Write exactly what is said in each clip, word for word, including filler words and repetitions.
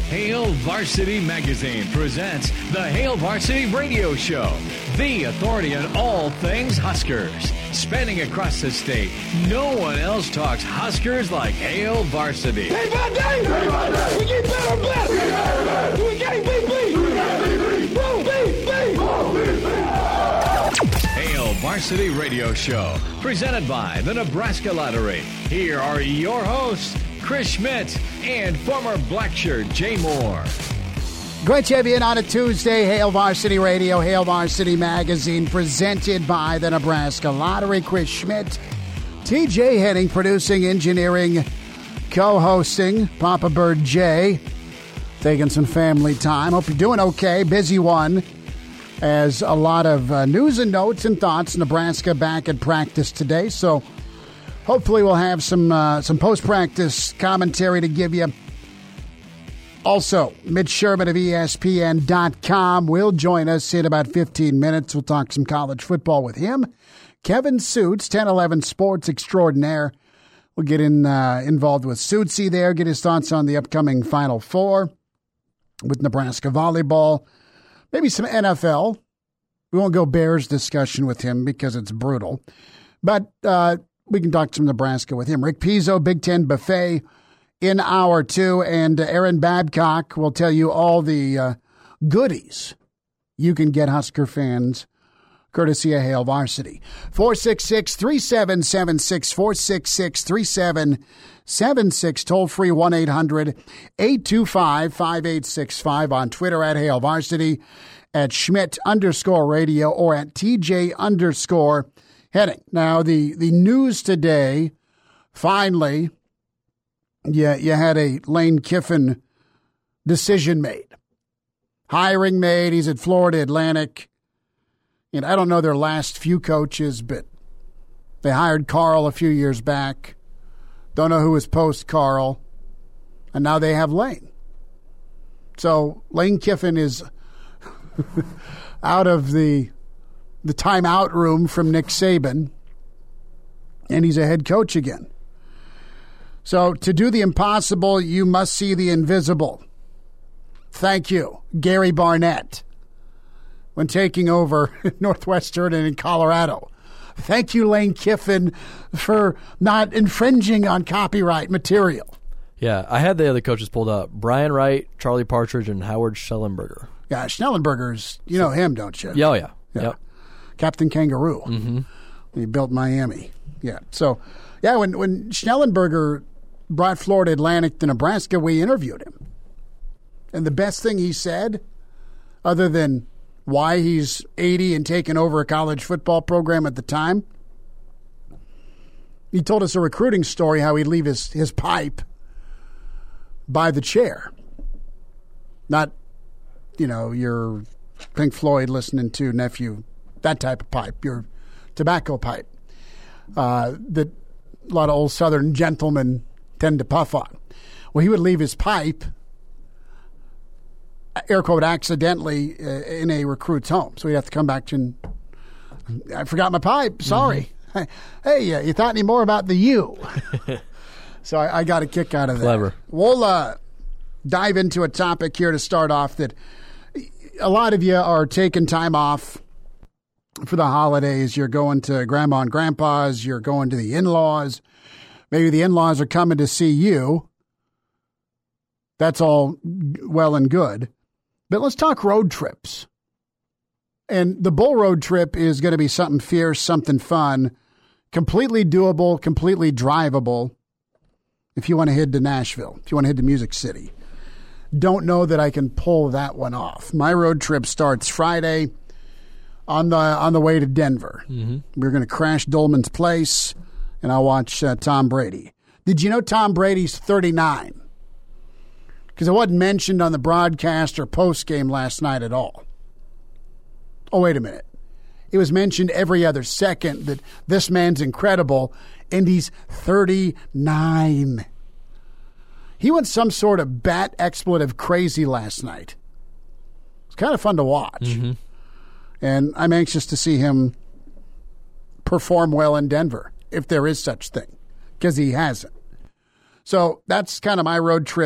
Hail Varsity Magazine presents the Hail Varsity Radio Show, the authority on all things Huskers. Spanning across the state, no one else talks Huskers like Hail Varsity. Day by day, day by day, we get better and better. We get better and better. We get beat, beat. We get beat, beat. Whoa, beat, beat. Whoa, beat, beat. Hail Varsity Radio Show, presented by the Nebraska Lottery. Here are your hosts, Chris Schmidt and former Blackshirt Jay Moore. Great to have you in on a Tuesday. Hail Varsity Radio, Hail Varsity Magazine, presented by the Nebraska Lottery. Chris Schmidt, T J Henning, producing, engineering, co-hosting. Papa Bird Jay, taking some family time. Hope you're doing okay. Busy one, as a lot of uh, news and notes and thoughts. Nebraska back at practice today, so hopefully we'll have some uh, some post-practice commentary to give you. Also, Mitch Sherman of E S P N dot com will join us in about fifteen minutes. We'll talk some college football with him. Kevin Suits, ten eleven Sports Extraordinaire. We'll get in uh, involved with Suitsy there, get his thoughts on the upcoming Final Four with Nebraska volleyball. Maybe some N F L. We won't go Bears discussion with him because it's brutal. But uh, we can talk some Nebraska with him. Rick Pizzo, Big Ten Buffet in hour two. And Aaron Babcock will tell you all the uh, goodies you can get, Husker fans, courtesy of Hail Varsity. four six six, three seven seven six, four six six, three seven seven six, toll free one eight hundred, eight two five, five eight six five, on Twitter at Hail Varsity, at Schmidt underscore radio, or at T J underscore Henning. Now, the, the news today, finally, you, you had a Lane Kiffin decision made. Hiring made. He's at Florida Atlantic. And I don't know their last few coaches, but they hired Carl a few years back. Don't know who was post-Carl. And now they have Lane. So Lane Kiffin is out of the the timeout room from Nick Saban, and he's a head coach again. So to do the impossible, you must see the invisible. Thank you, Gary Barnett, when taking over Northwestern and in Colorado. Thank you, Lane Kiffin, for not infringing on copyright material. Yeah, I had the other coaches pulled up. Brian Wright, Charlie Partridge, and Howard Schnellenberger. Yeah, Schnellenberger's, you know him, don't you? Yeah, oh yeah. yeah. Yep. Captain Kangaroo. Mm-hmm. He built Miami. Yeah. So, yeah, when, when Schnellenberger brought Florida Atlantic to Nebraska, we interviewed him. And the best thing he said, other than why he's eighty and taking over a college football program at the time, he told us a recruiting story, how he'd leave his, his pipe by the chair. Not, you know, your Pink Floyd listening to Nephew, that type of pipe, your tobacco pipe uh, that a lot of old Southern gentlemen tend to puff on. Well, he would leave his pipe, air quote, accidentally uh, in a recruit's home. So he'd have to come back to, and, I forgot my pipe, sorry. Mm-hmm. Hey, uh, you thought any more about the U? So I, I got a kick out of that. Clever. We'll uh, dive into a topic here to start off that a lot of you are taking time off for the holidays. You're going to grandma and grandpa's. You're going to the in-laws. Maybe the in-laws are coming to see you. That's all well and good. But let's talk road trips. And the Bull Road trip is going to be something fierce, something fun, completely doable, completely drivable if you want to head to Nashville, if you want to head to Music City. Don't know that I can pull that one off. My road trip starts Friday on the on the way to Denver. Mm-hmm. We're going to crash Dolman's Place, and I'll watch uh, Tom Brady. Did you know Tom Brady's thirty-nine? Because it wasn't mentioned on the broadcast or post-game last night at all. Oh, wait a minute. It was mentioned every other second that this man's incredible, and he's thirty-nine. He went some sort of bat expletive crazy last night. It's kind of fun to watch. Mm-hmm. And I'm anxious to see him perform well in Denver, if there is such thing, because he hasn't. So that's kind of my road trip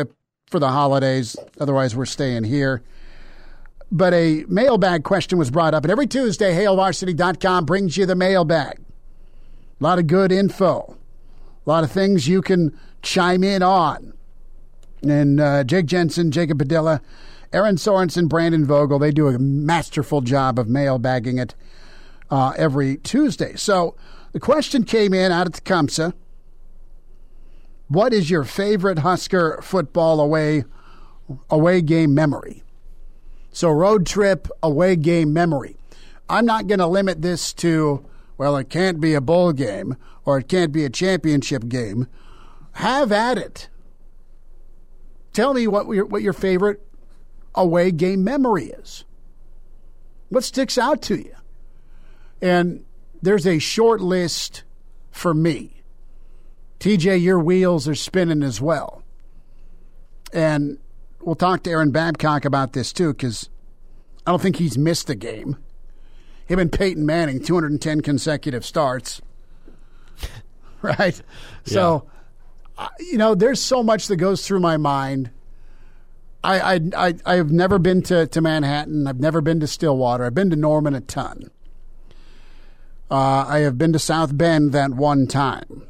for the holidays. Otherwise, we're staying here. But a mailbag question was brought up. And every Tuesday, hail varsity dot com brings you the mailbag. A lot of good info. A lot of things you can chime in on. And uh, Jake Jensen, Jacob Padilla, Aaron Sorensen, Brandon Vogel, they do a masterful job of mailbagging it uh, every Tuesday. So the question came in out at Tecumseh. What is your favorite Husker football away away game memory? So road trip, away game memory. I'm not going to limit this to, well, it can't be a bowl game or it can't be a championship game. Have at it. Tell me what your, what your favorite away game memory is. What sticks out to you? And there's a short list for me. T J, your wheels are spinning as well. And we'll talk to Aaron Babcock about this too, because I don't think he's missed a game. Him and Peyton Manning, two hundred ten consecutive starts. Right? Yeah. So, uh, you know, there's so much that goes through my mind. I I I, I have never been to, to Manhattan. I've never been to Stillwater. I've been to Norman a ton. Uh, I have been to South Bend that one time.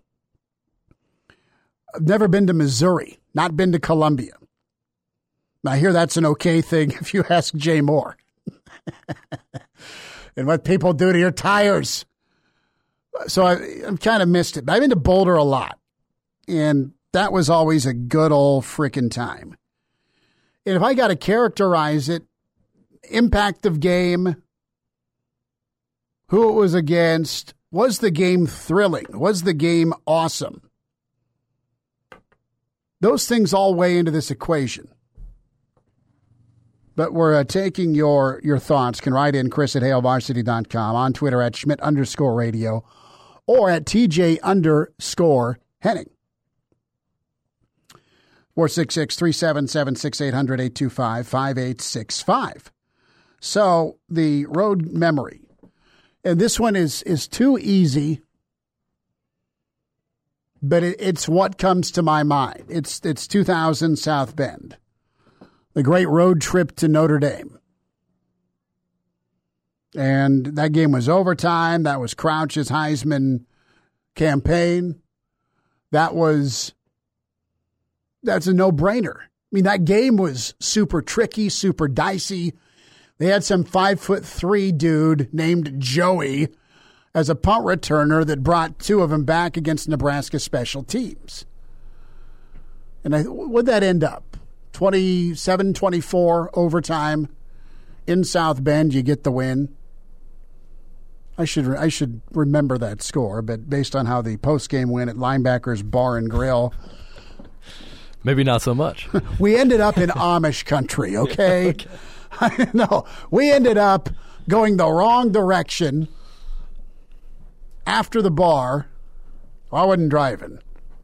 I've never been to Missouri. Not been to Columbia. I hear that's an okay thing if you ask Jay Moore. And what people do to your tires. So I, I've kind of missed it. I've been to Boulder a lot. And that was always a good old freaking time. And if I got to characterize it, impact of game, who it was against, was the game thrilling? Was the game awesome? Those things all weigh into this equation. But we're uh, taking your your thoughts. Can write in Chris at hail varsity dot com, on Twitter at Schmidt underscore radio, or at T J underscore Henning. four six six, three seven seven, six eight hundred, eight two five, five eight six five. So the road memory. And this one is, is too easy, but it, it's what comes to my mind. It's it's two thousand South Bend. The great road trip to Notre Dame. And that game was overtime. That was Crouch's Heisman campaign. That was, that's a no-brainer. I mean, that game was super tricky, super dicey. They had some five foot three dude named Joey as a punt returner that brought two of them back against Nebraska special teams. And I, what'd that end up? twenty-seven twenty-four overtime in South Bend. You get the win. I should I should remember that score, but based on how the post-game win at Linebackers Bar and Grill, maybe not so much. We ended up in Amish country, okay? okay. No, we ended up going the wrong direction after the bar. I wasn't driving.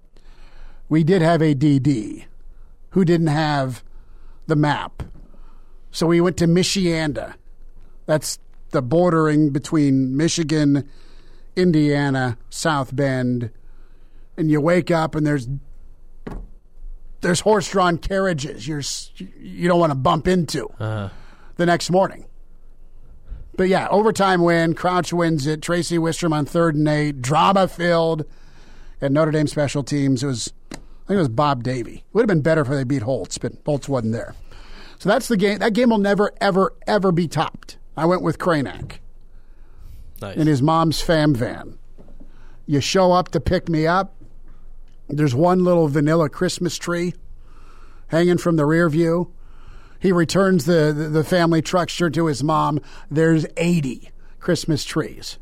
We did have a D D who didn't have the map. So we went to Michianda. That's the bordering between Michigan, Indiana, South Bend. And you wake up and there's there's horse-drawn carriages you're, you don't want to bump into uh-huh. the next morning. But, yeah, overtime win. Crouch wins it. Tracy Wistrom on third and eight. Drama-filled. And Notre Dame special teams. It was, I think it was Bob Davie. It would have been better if they beat Holtz, but Holtz wasn't there. So that's the game. That game will never, ever, ever be topped. I went with Kranak. Nice. In his mom's fam van. You show up to pick me up. There's one little vanilla Christmas tree hanging from the rear view. He returns the, the, the family truckster to his mom. There's eighty Christmas trees.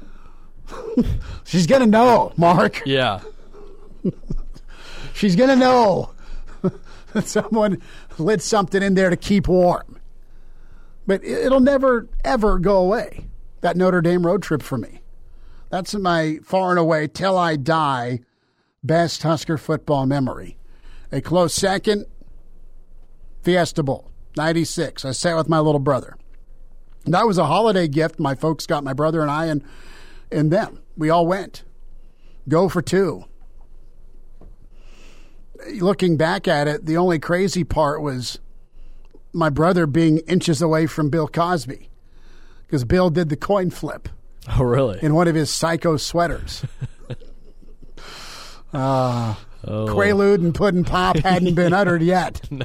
She's going to know, Mark. Yeah. She's going to know that someone lit something in there to keep warm. But it'll never, ever go away, that Notre Dame road trip for me. That's my far and away, till I die, best Husker football memory. A close second, Fiesta Bowl, ninety-six. I sat with my little brother. And that was a holiday gift my folks got, my brother and I, and, and them. We all went. Go for two. looking back at it, the only crazy part was my brother being inches away from Bill Cosby because Bill did the coin flip. Oh, really? In one of his psycho sweaters. uh, oh. Quaalude and Puddin' Pop hadn't been uttered yet. No.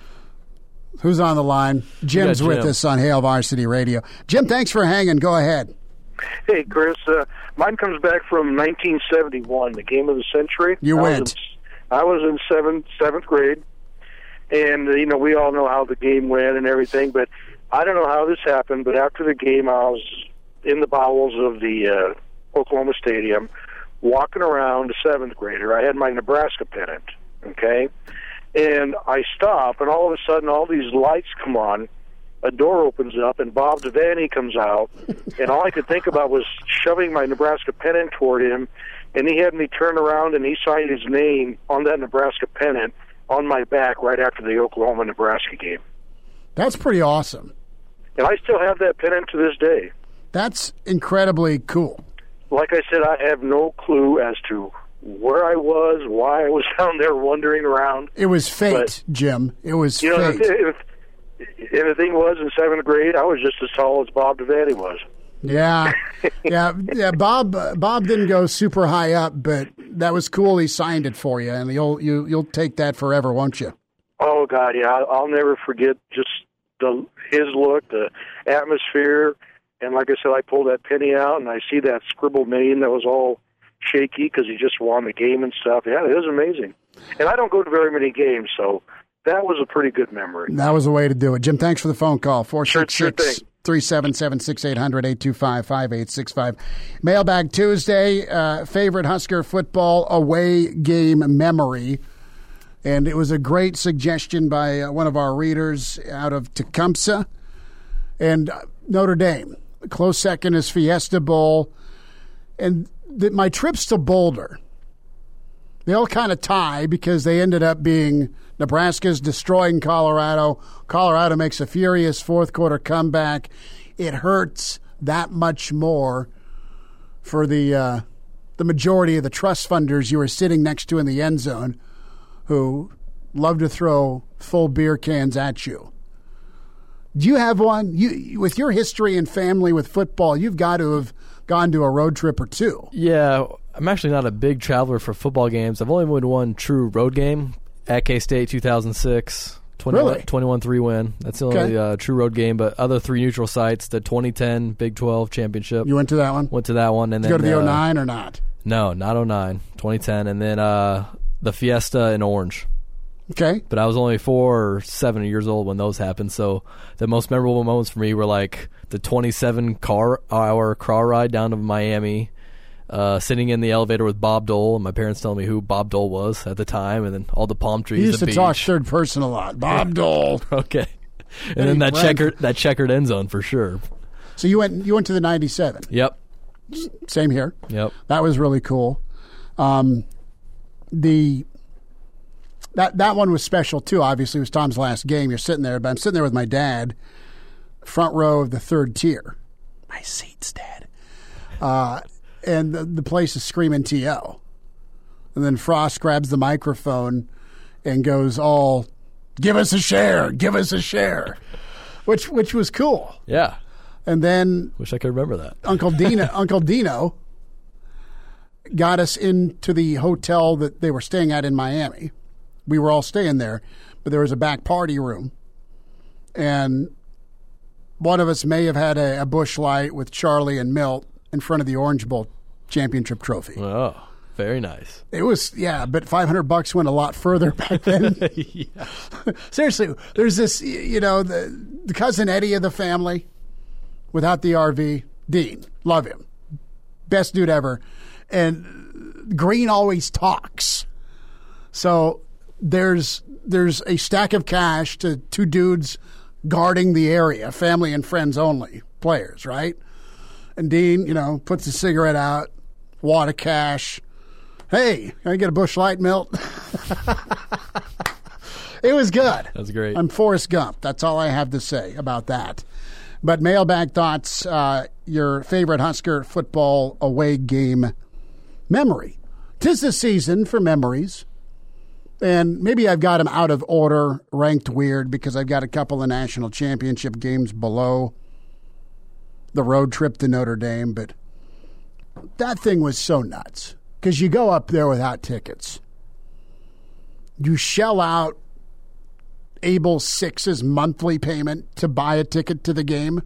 Who's on the line? Jim's Jim. with us on Hail Varsity Radio. Jim, thanks for hanging. Go ahead. Hey, Chris. Uh, mine comes back from nineteen seventy-one, the game of the century. You I went. Was in, I was in seventh, seventh grade, and, uh, you know, we all know how the game went and everything, but I don't know how this happened, but after the game, I was in the bowels of the uh, Oklahoma Stadium, walking around, a seventh grader. I had my Nebraska pennant, okay? And I stop, and all of a sudden, all these lights come on. A door opens up, and Bob Devaney comes out, and all I could think about was shoving my Nebraska pennant toward him, and he had me turn around, and he signed his name on that Nebraska pennant on my back right after the Oklahoma-Nebraska game. That's pretty awesome. And I still have that pennant to this day. That's incredibly cool. Like I said, I have no clue as to where I was, why I was down there wandering around. It was fate, but, Jim. It was you know, fate. If, if the thing was, in seventh grade, I was just as tall as Bob Devaney was. Yeah, yeah, yeah. Bob, uh, Bob didn't go super high up, but that was cool. He signed it for you, and you'll you you'll take that forever, won't you? Oh God, yeah. I'll, I'll never forget just the his look, the atmosphere, and like I said, I pulled that penny out, and I see that scribbled name that was all shaky because he just won the game and stuff. Yeah, it was amazing. And I don't go to very many games, so that was a pretty good memory. That was the way to do it. Jim, thanks for the phone call. four six six, sure, sure three seven seven, six eight hundred, eight two five, five eight six five. Mailbag Tuesday, uh, favorite Husker football away game memory. And it was a great suggestion by uh, one of our readers out of Tecumseh and uh, Notre Dame. Close second is Fiesta Bowl. And the, my trips to Boulder, they all kind of tie because they ended up being Nebraska's destroying Colorado. Colorado makes a furious fourth quarter comeback. It hurts that much more for the uh, the majority of the trust funders you were sitting next to in the end zone who love to throw full beer cans at you. Do you have one? You, with your history and family with football, you've got to have gone to a road trip or two. Yeah, I'm actually not a big traveler for football games. I've only been to one true road game at K-State two thousand six. Really? twenty-one three win. That's the only Okay. uh, true road game. But other three neutral sites, the twenty ten Big twelve championship. You went to that one? Went to that one. And Did you then, go to the uh, oh nine or not? No, not oh nine. twenty ten. And then uh, the Fiesta in Orange. Okay. But I was only four or seven years old when those happened. So the most memorable moments for me were like the twenty-seven car hour car ride down to Miami, uh, sitting in the elevator with Bob Dole, and my parents telling me who Bob Dole was at the time, and then all the palm trees. You used the to beach. talk third person a lot. Bob Dole. Okay. And Eddie then that Brent. checkered that checkered end zone for sure. So you went you went to the ninety-seven. Yep. Same here. Yep. That was really cool. Um, the that that one was special too. Obviously, it was Tom's last game. You're sitting there, but I'm sitting there with my dad, front row of the third tier. My seats, Dad. Uh, and the, the place is screaming T O. And then Frost grabs the microphone and goes all, "Give us a share, give us a share," which which was cool. Yeah. And then Wish I could remember that. Uncle Dino, Uncle Dino got us into the hotel that they were staying at in Miami. We were all staying there, but there was a back party room. And one of us may have had a, a Busch Light with Charlie and Milt in front of the Orange Bowl championship trophy. Oh, very nice. It was, yeah, but five hundred bucks went a lot further back then. Yeah. Seriously, there's this, you know, the, the cousin Eddie of the family without the R V, Dean, love him. Best dude ever. And Green always talks. So there's there's a stack of cash to two dudes guarding the area, family and friends only, players, right? And Dean, you know, puts a cigarette out, wad of cash. Hey, can I get a Busch Light, Milt? It was good. That's great. I'm Forrest Gump. That's all I have to say about that. But mailbag thoughts, uh, your favorite Husker football away game memory. 'Tis the season for memories. And maybe I've got them out of order, ranked weird, because I've got a couple of national championship games below the road trip to Notre Dame. But that thing was so nuts because you go up there without tickets. You shell out Able Six's monthly payment to buy a ticket to the game.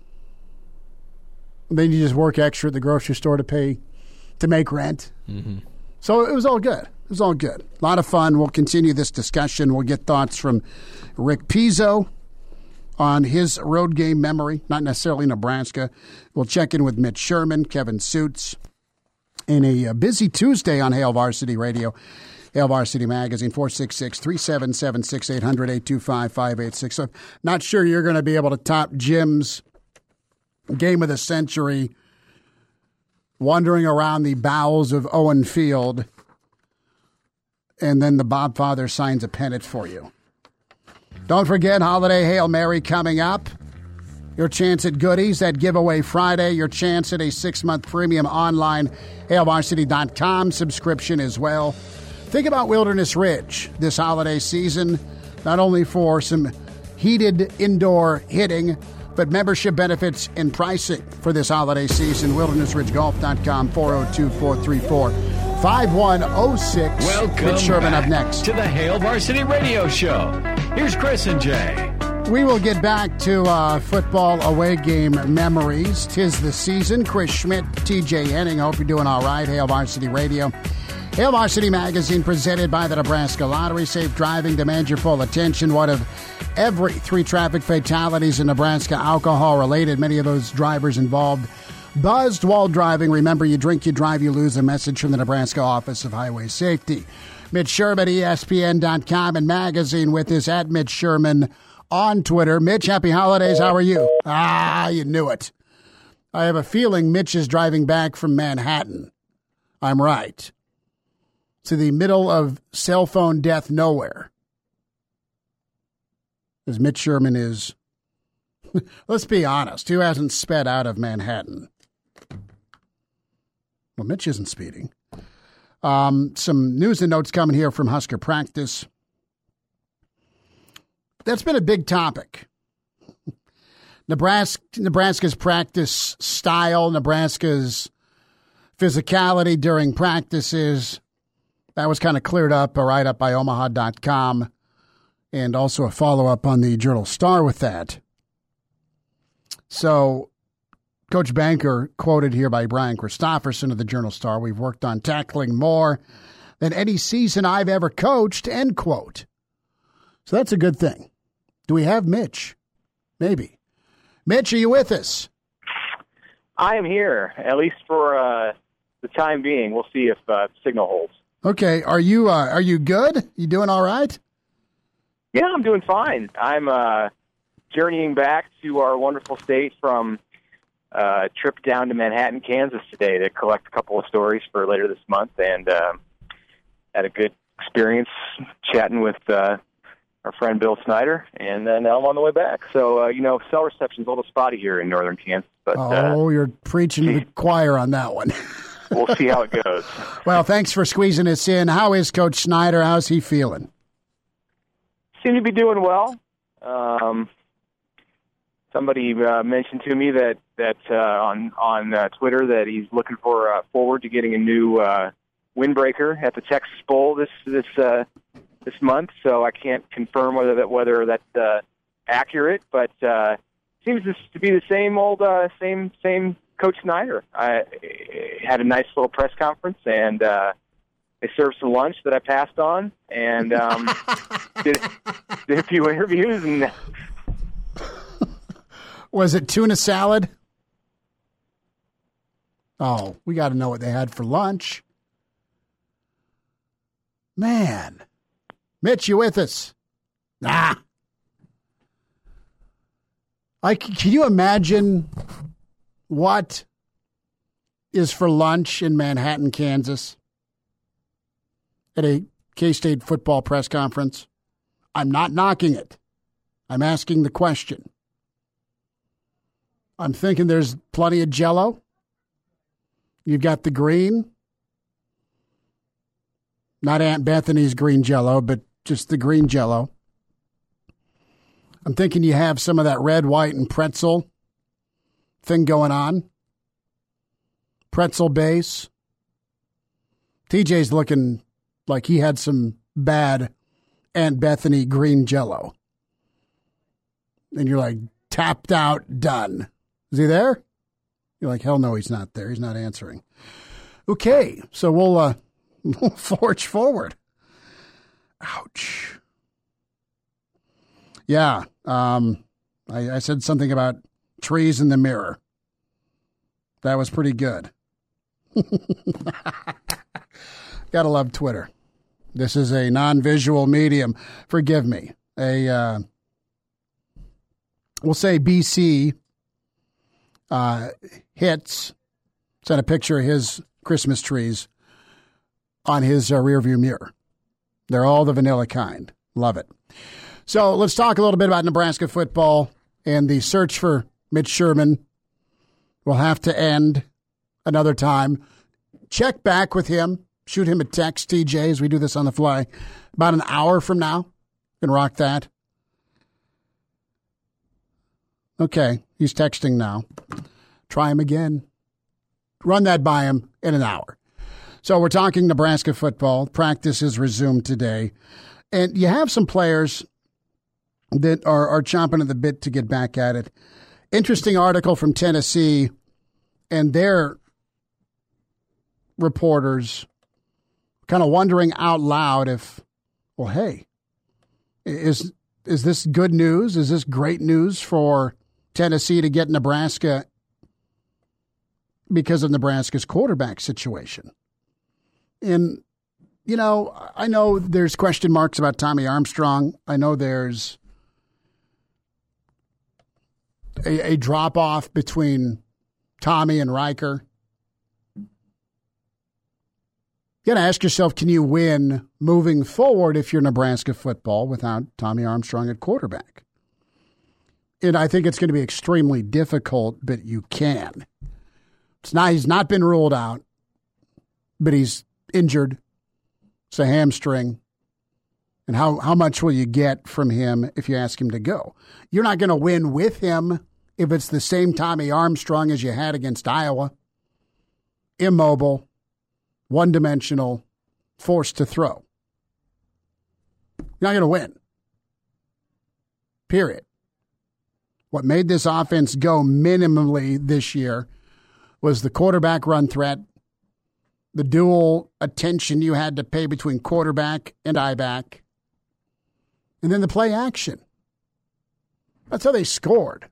And then you just work extra at the grocery store to pay, to make rent. Mm-hmm. So it was all good. It was all good. A lot of fun. We'll continue this discussion. We'll get thoughts from Rick Pizzo on his road game memory, not necessarily Nebraska. We'll check in with Mitch Sherman, Kevin Suits, in a busy Tuesday on Hail Varsity Radio. Hail Varsity Magazine, four six six, three seven seven, six eight hundred, eight two five, five eight six. So not sure you're going to be able to top Jim's game of the century, wandering around the bowels of Owen Field, and then the Bob Father signs a pennant for you. Don't forget, Holiday Hail Mary coming up. Your chance at goodies, that giveaway Friday. Your chance at a six-month premium online hail varsity dot com subscription as well. Think about Wilderness Ridge this holiday season, not only for some heated indoor hitting, but membership benefits and pricing for this holiday season. wilderness ridge golf dot com, four oh two, four three four, five one oh six. Welcome Mitch Sherman back up next to the Hail Varsity Radio Show. Here's Chris and Jay. We will get back to uh, football away game memories. 'Tis the season. Chris Schmidt, T J Henning. Hope you're doing all right. Hail Varsity Radio. Hail Varsity Magazine presented by the Nebraska Lottery. Safe driving demands your full attention. One of every three traffic fatalities in Nebraska alcohol-related. Many of those drivers involved buzzed while driving. Remember, you drink, you drive, you lose. A message from the Nebraska Office of Highway Safety. Mitch Sherman, E S P N dot com and magazine with us at Mitch Sherman on Twitter. Mitch, happy holidays. How are you? Ah, you knew it. I have a feeling Mitch is driving back from Manhattan. I'm right. To the middle of cell phone death nowhere. As Mitch Sherman is, let's be honest, who hasn't sped out of Manhattan? Well, Mitch isn't speeding. Um, some news and notes coming here from Husker practice. That's been a big topic. Nebraska, Nebraska's practice style, Nebraska's physicality during practices. That was kind of cleared up, a write-up by Omaha dot com, and also a follow-up on the Journal Star with that. So, Coach Banker, quoted here by Brian Christopherson of the Journal Star, we've worked on tackling more than any season I've ever coached, end quote. So that's a good thing. Do we have Mitch? Maybe. Mitch, are you with us? I am here, at least for uh, the time being. We'll see if uh, signal holds. Okay, are you uh, are you good? You doing all right? Yeah, I'm doing fine. I'm uh, journeying back to our wonderful state from a trip down to Manhattan, Kansas today to collect a couple of stories for later this month, and uh, had a good experience chatting with uh, our friend Bill Snyder, and then now I'm on the way back. So, uh, you know, cell reception's a little spotty here in northern Kansas. But, oh, uh, you're preaching to the choir on that one. We'll see how it goes. Well, thanks for squeezing us in. How is Coach Snyder? How's he feeling? Seem to be doing well. Um, somebody uh, mentioned to me that that uh, on on uh, Twitter that he's looking for uh, forward to getting a new uh, windbreaker at the Texas Bowl this this uh, this month. So I can't confirm whether that whether that's uh, accurate, but uh, seems to be the same old uh, same same. Coach Snyder. I had a nice little press conference, and uh, they served some lunch that I passed on, and um, did, did a few interviews. And was it tuna salad? Oh, we got to know what they had for lunch. Man, Mitch, you with us? Nah. I can you imagine what is for lunch in Manhattan, Kansas, at a K-State football press conference? I'm not knocking it. I'm asking the question. I'm thinking there's plenty of Jell-O. You've got the green. Not Aunt Bethany's green Jell-O, but just the green Jell-O. I'm thinking you have some of that red, white, and pretzel thing going on. Pretzel base. T J's looking like he had some bad Aunt Bethany green Jell-O. And you're like, tapped out, done. Is he there? You're like, hell no, he's not there. He's not answering. Okay, so we'll, uh, we'll forge forward. Ouch. Yeah, um, I, I said something about trees in the mirror. That was pretty good. Gotta love Twitter. This is a non-visual medium. Forgive me. A, uh, we'll say B C uh, hits, sent a picture of his Christmas trees on his uh, rearview mirror. They're all the vanilla kind. Love it. So let's talk a little bit about Nebraska football and the search for Mitch Sherman. Will have to end another time. Check back with him. Shoot him a text, T J, as we do this on the fly. About an hour from now. Can rock that. Okay, he's texting now. Try him again. Run that by him in an hour. So we're talking Nebraska football. Practice is resumed today. And you have some players that are, are chomping at the bit to get back at it. Interesting article from Tennessee and their reporters kind of wondering out loud if, well, hey, is is this good news? Is this great news for Tennessee to get Nebraska because of Nebraska's quarterback situation? And, you know, I know there's question marks about Tommy Armstrong. I know there's a, a drop-off between Tommy and Riker. You got to ask yourself, can you win moving forward if you're Nebraska football without Tommy Armstrong at quarterback? And I think it's going to be extremely difficult, but you can. It's not, he's not been ruled out, but he's injured. It's a hamstring. And how, how much will you get from him if you ask him to go? You're not going to win with him if it's the same Tommy Armstrong as you had against Iowa. Immobile, one-dimensional, forced to throw. You're not going to win. Period. What made this offense go minimally this year was the quarterback run threat, the dual attention you had to pay between quarterback and I-back, and then the play action. That's how they scored.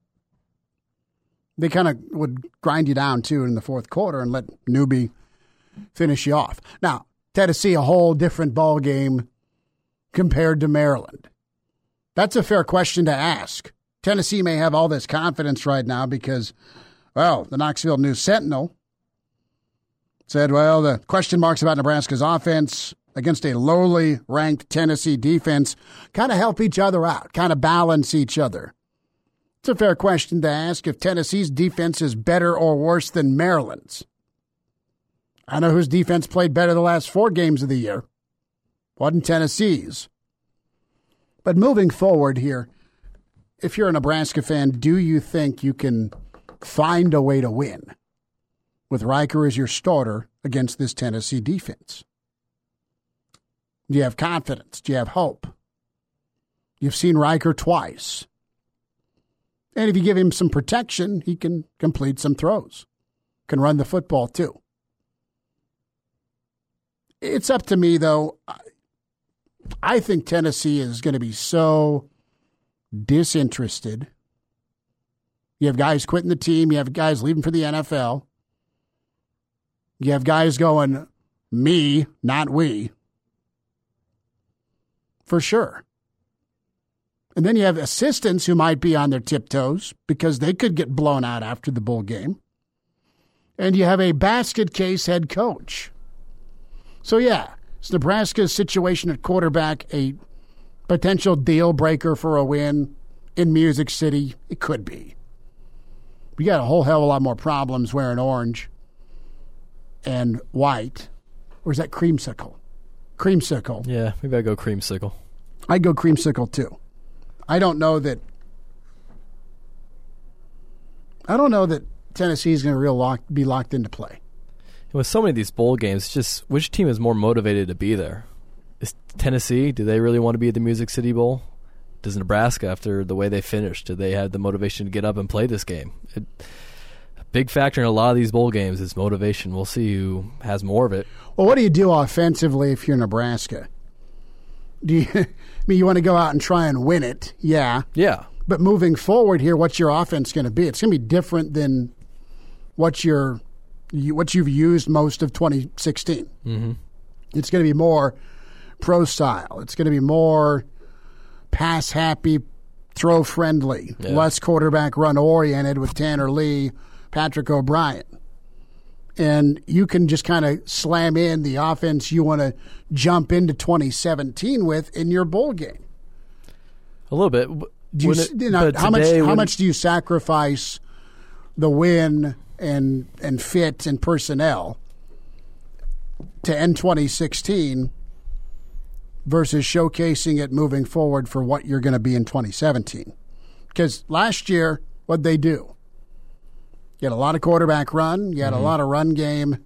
They kind of would grind you down, too, in the fourth quarter and let Newby finish you off. Now, Tennessee, a whole different ball game compared to Maryland. That's a fair question to ask. Tennessee may have all this confidence right now because, well, the Knoxville News Sentinel said, well, the question marks about Nebraska's offense against a lowly ranked Tennessee defense kind of help each other out, kind of balance each other. It's a fair question to ask if Tennessee's defense is better or worse than Maryland's. I know whose defense played better the last four games of the year. Wasn't Tennessee's. But moving forward here, if you're a Nebraska fan, do you think you can find a way to win with Riker as your starter against this Tennessee defense? Do you have confidence? Do you have hope? You've seen Riker twice. And if you give him some protection, he can complete some throws, can run the football too. It's up to me, though. I think Tennessee is going to be so disinterested. You have guys quitting the team. You have guys leaving for the N F L. You have guys going, me, not we. For sure. And then you have assistants who might be on their tiptoes because they could get blown out after the bowl game. And you have a basket case head coach. So, yeah, is Nebraska's situation at quarterback a potential deal breaker for a win in Music City? It could be. We got a whole hell of a lot more problems wearing orange and white. Or is that creamsicle? Creamsicle. Yeah, maybe I go creamsicle. I'd go creamsicle too. I don't know that. I don't know that Tennessee's going to real lock, be locked into play. With so many of these bowl games, it's just which team is more motivated to be there? Is Tennessee? Do they really want to be at the Music City Bowl? Does Nebraska, after the way they finished, do they have the motivation to get up and play this game? It, a big factor in a lot of these bowl games is motivation. We'll see who has more of it. Well, what do you do offensively if you're Nebraska? Do you, I mean, you want to go out and try and win it? Yeah. Yeah. But moving forward here, what's your offense going to be? It's going to be different than what your what you've used most of twenty sixteen. Mm-hmm. It's going to be more pro style. It's going to be more pass happy, throw friendly, yeah. less quarterback run oriented with Tanner Lee, Patrick O'Brien. And you can just kind of slam in the offense you want to jump into twenty seventeen with in your bowl game. A little bit. Do you, it, you know, how much? when, How much do you sacrifice the win and and fit and personnel to end twenty sixteen versus showcasing it moving forward for what you're going to be in twenty seventeen? Because last year, what'd they do? You had a lot of quarterback run. You had mm-hmm. a lot of run game.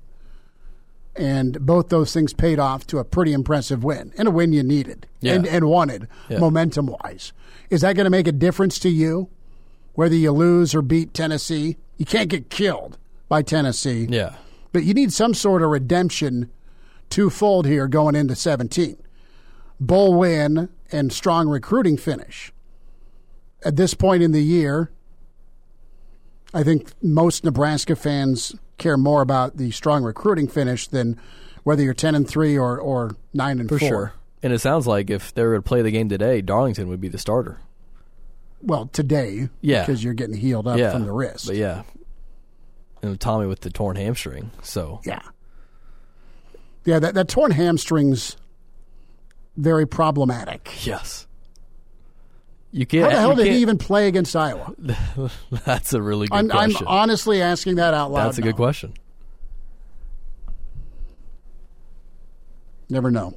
And both those things paid off to a pretty impressive win, and a win you needed yeah. and, and wanted yeah. momentum-wise. Is that going to make a difference to you, whether you lose or beat Tennessee? You can't get killed by Tennessee. Yeah. But you need some sort of redemption twofold here going into seventeen. Bowl win and strong recruiting finish. At this point in the year, I think most Nebraska fans care more about the strong recruiting finish than whether you're ten and three or, or nine and For four. Sure. And it sounds like if they were to play the game today, Darlington would be the starter. Well, today, yeah. because you're getting healed up yeah. from the wrist. But yeah, and Tommy with the torn hamstring. So yeah, yeah, that that torn hamstring's very problematic. Yes. You can't. How the hell you did can't, he even play against Iowa? That's a really good I'm, question. I'm honestly asking that out loud. That's a now. good question. Never know.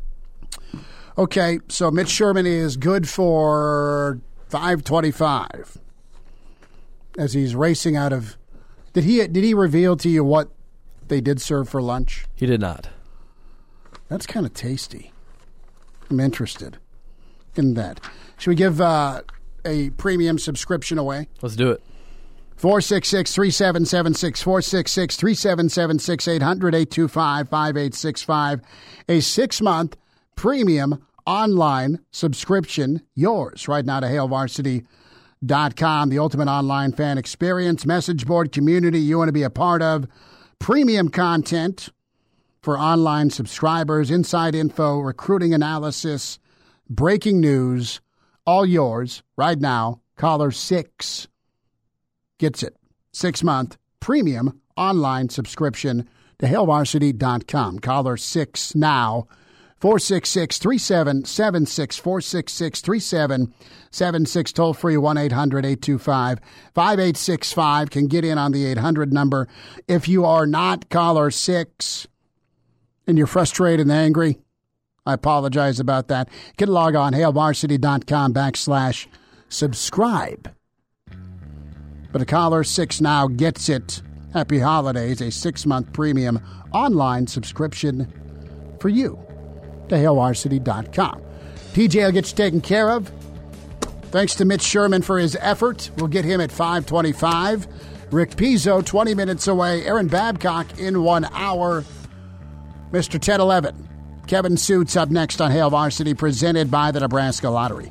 Okay, so Mitch Sherman is good for five twenty-five as he's racing out of. Did he did he reveal to you what they did serve for lunch? He did not. That's kind of tasty. I'm interested in that. Should we give uh, a premium subscription away? Let's do it. four six six, three seven seven six, four six six, three seven seven six, eight hundred, eight two five, five eight six five. A six-month premium online subscription, yours right now to hail varsity dot com, the ultimate online fan experience, message board community you want to be a part of, premium content for online subscribers, inside info, recruiting analysis, breaking news, all yours right now. Caller six gets it. Six-month premium online subscription to hail varsity dot com. Caller six now. four six six, three seven seven six, four six six, three seven seven six, toll free one eight hundred, eight two five, five eight six five. Can get in on the eight hundred number. If you are not caller six and you're frustrated and angry, I apologize about that. You can log on hail varsity dot com backslash subscribe. But a caller six now gets it. Happy holidays, a six-month premium online subscription for you to hail varsity dot com. T J will get you taken care of. Thanks to Mitch Sherman for his effort. We'll get him at five twenty-five. Rick Pizzo, twenty minutes away. Aaron Babcock in one hour. Mister ten eleven. Kevin Suits up next on Hail Varsity, presented by the Nebraska Lottery.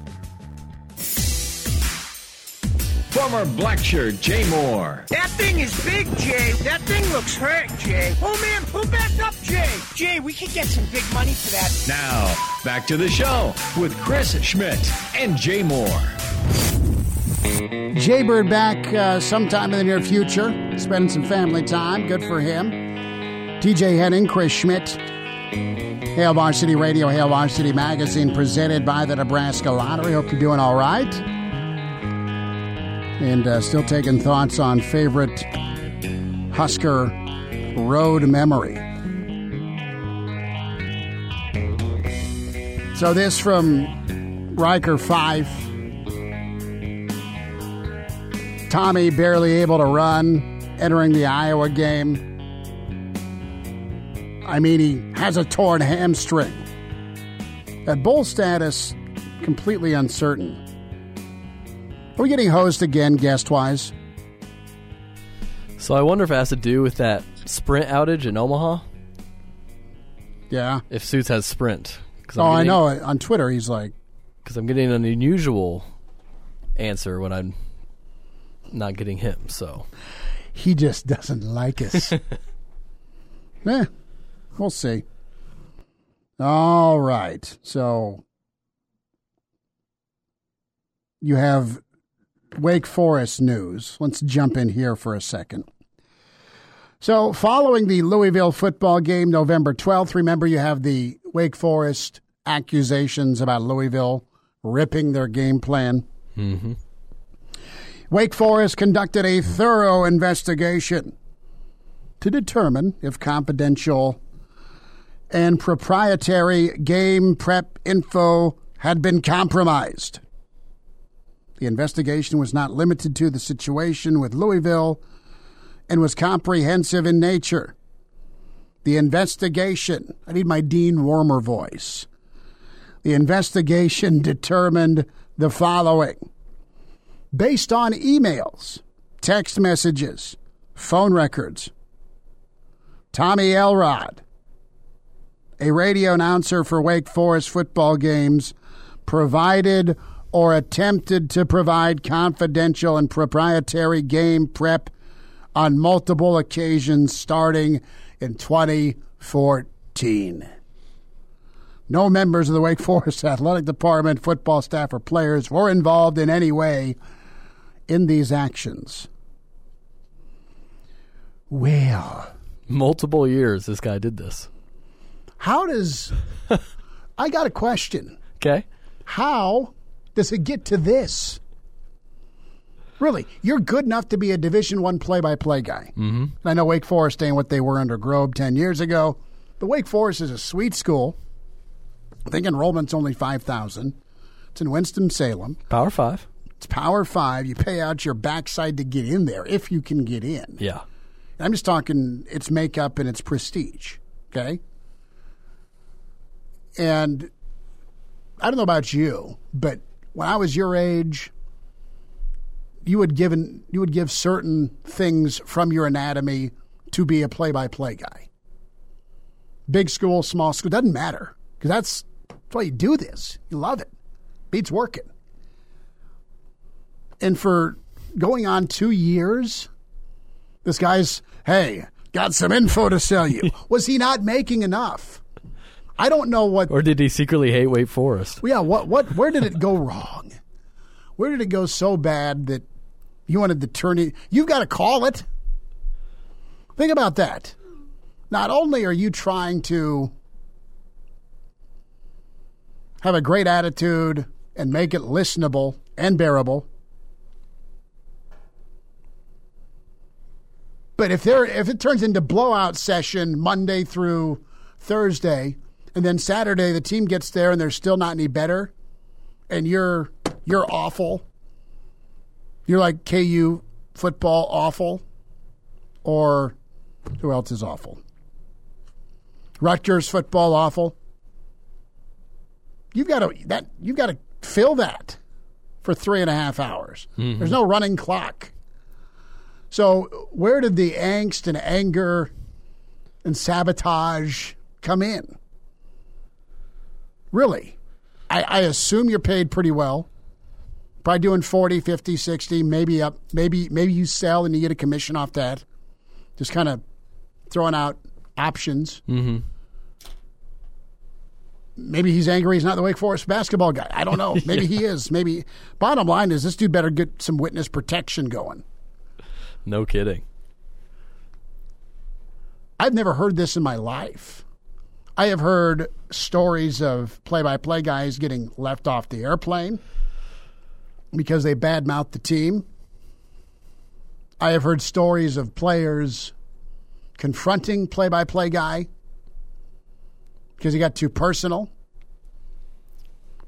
Former black shirt Jay Moore. That thing is big, Jay. That thing looks hurt, Jay. Oh, man, pull back up, Jay. Jay, we could get some big money for that. Now, back to the show with Chris Schmidt and Jay Moore. Jay Bird back uh, sometime in the near future, spending some family time. Good for him. T J Henning, Chris Schmidt. Hail Varsity Radio, Hail Varsity Magazine, presented by the Nebraska Lottery. Hope you're doing all right. And uh, still taking thoughts on favorite Husker road memory. So this from Riker five. Tommy barely able to run entering the Iowa game. I mean, he has a torn hamstring. At bowl status, completely uncertain. Are we getting hosed again, guest-wise? So I wonder if it has to do with that Sprint outage in Omaha. Yeah. If Suits has Sprint. Oh, I know. On Twitter, he's like... Because I'm getting an unusual answer when I'm not getting him, so... He just doesn't like us. Eh, we'll see. All right. So you have Wake Forest news. Let's jump in here for a second. So following the Louisville football game November twelfth, remember you have the Wake Forest accusations about Louisville ripping their game plan. Mm-hmm. Wake Forest conducted a thorough investigation to determine if confidential and proprietary game prep info had been compromised. The investigation was not limited to the situation with Louisville and was comprehensive in nature. The investigation, I need my Dean Wormer voice. The investigation determined the following. Based on emails, text messages, phone records, Tommy Elrod, a radio announcer for Wake Forest football games, provided or attempted to provide confidential and proprietary game prep on multiple occasions starting in twenty fourteen. No members of the Wake Forest athletic department, football staff, or players were involved in any way in these actions. Well, multiple years this guy did this. How does... I got a question. Okay. How does it get to this? Really, you're good enough to be a Division One play-by-play guy. Mm-hmm. I know Wake Forest ain't what they were under Grobe ten years ago. But Wake Forest is a sweet school. I think enrollment's only five thousand. It's in Winston-Salem. Power five. It's Power Five. You pay out your backside to get in there, if you can get in. Yeah. I'm just talking its makeup and its prestige, okay? And I don't know about you, but when I was your age, you would given you would give certain things from your anatomy to be a play-by-play guy. Big school, small school, doesn't matter, because that's, that's why you do this. You love it. Beats working. And for going on two years, this guy's, hey, got some info to sell you. Was he not making enough? I don't know what... Or did he secretly hate Wake Forest? Yeah, what, what, where did it go wrong? Where did it go so bad that you wanted to turn it... You've got to call it. Think about that. Not only are you trying to have a great attitude and make it listenable and bearable, but if there, if it turns into blowout session Monday through Thursday, and then Saturday the team gets there and they're still not any better, and you're you're awful, you're like K U football awful, or who else is awful? Rutgers football awful. You've got to that you've got to fill that for three and a half hours. Mm-hmm. There's no running clock. So where did the angst and anger and sabotage come in? Really? I, I assume you're paid pretty well. Probably doing forty, fifty, sixty, maybe up. Maybe maybe you sell and you get a commission off that. Just kind of throwing out options. Mm-hmm. Maybe he's angry he's not the Wake Forest basketball guy. I don't know. Maybe he is. Maybe. Bottom line is this dude better get some witness protection going. No kidding. I've never heard this in my life. I have heard stories of play-by-play guys getting left off the airplane because they badmouthed the team. I have heard stories of players confronting play-by-play guy because he got too personal.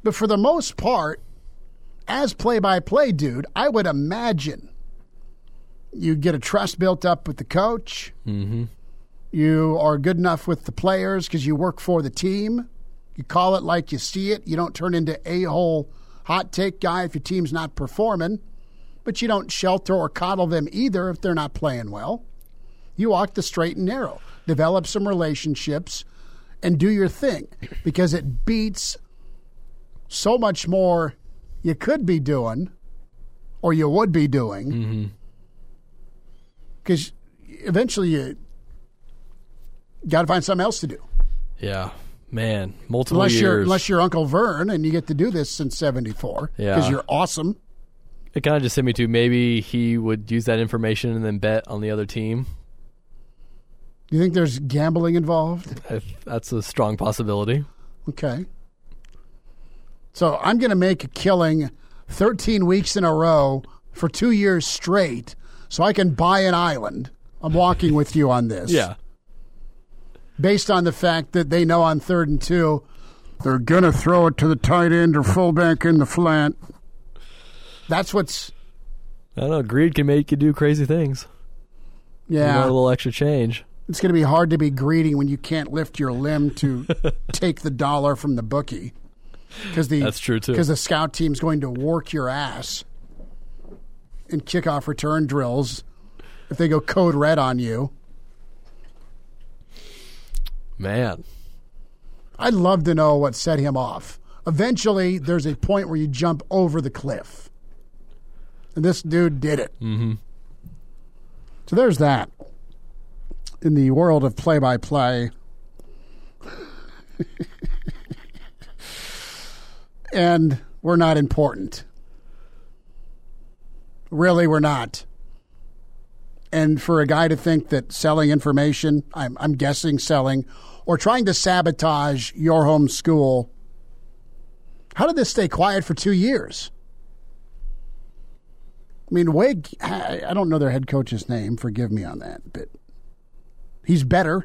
But for the most part, as play-by-play dude, I would imagine you get a trust built up with the coach. Mm-hmm. You are good enough with the players because you work for the team. You call it like you see it. You don't turn into a-hole hot take guy if your team's not performing. But you don't shelter or coddle them either if they're not playing well. You walk the straight and narrow. Develop some relationships and do your thing because it beats so much more you could be doing or you would be doing because mm-hmm. eventually you got to find something else to do. Yeah, man, multiple unless years. You're, unless you're Uncle Vern and you get to do this since seventy-four because yeah. you're awesome. It kind of just hit me, too. Maybe he would use that information and then bet on the other team. Do you think there's gambling involved? If that's a strong possibility. Okay. So I'm going to make a killing thirteen weeks in a row for two years straight so I can buy an island. I'm walking with you on this. Yeah. Based on the fact that they know on third and two, they're going to throw it to the tight end or fullback in the flat. That's what's... I don't know. Greed can make you do crazy things. Yeah. You want a little extra change. It's going to be hard to be greedy when you can't lift your limb to take the dollar from the bookie. Because the That's true, too. Because the scout team's going to work your ass in kickoff return drills if they go code red on you. Man. I'd love to know what set him off. Eventually, there's a point where you jump over the cliff. And this dude did it. Mm-hmm. So there's that. In the world of play-by-play. And we're not important. Really, we're not. And for a guy to think that selling information, I'm, I'm guessing selling, or trying to sabotage your home school, how did this stay quiet for two years? I mean, Wade, I don't know their head coach's name. Forgive me on that, but he's better.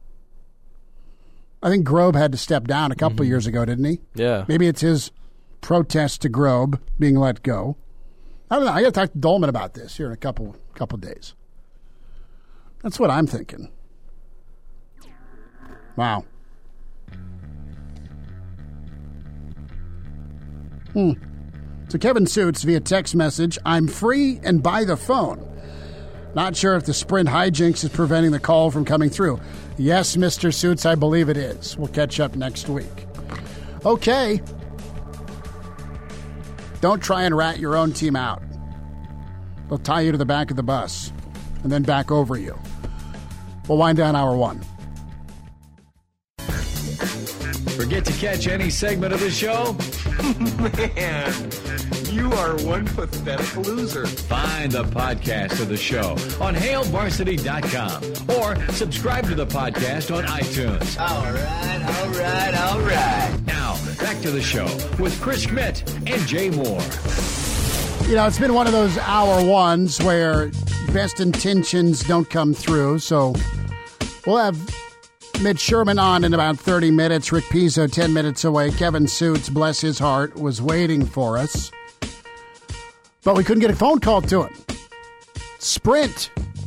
I think Grobe had to step down a couple mm-hmm. years ago, didn't he? Yeah. Maybe it's his protest to Grobe being let go. I don't know. I got to talk to Dolman about this here in a couple couple days. That's what I'm thinking. Wow. Hmm. So Kevin Suits via text message, I'm free and by the phone. Not sure if the Sprint hijinks is preventing the call from coming through. Yes, Mister Suits, I believe it is. We'll catch up next week. Okay. Don't try and rat your own team out. They'll tie you to the back of the bus and then back over you. We'll wind down hour one. Forget to catch any segment of the show? Man, you are one pathetic loser. Find the podcast of the show on hail varsity dot com or subscribe to the podcast on iTunes. All right, all right, all right. Now, back to the show with Chris Schmidt and Jay Moore. You know, it's been one of those hour ones where best intentions don't come through, so we'll have Mitch Sherman on in about thirty minutes. Rick Pizzo ten minutes away. Kevin Suits, bless his heart, was waiting for us. But we couldn't get a phone call to him. Sprint.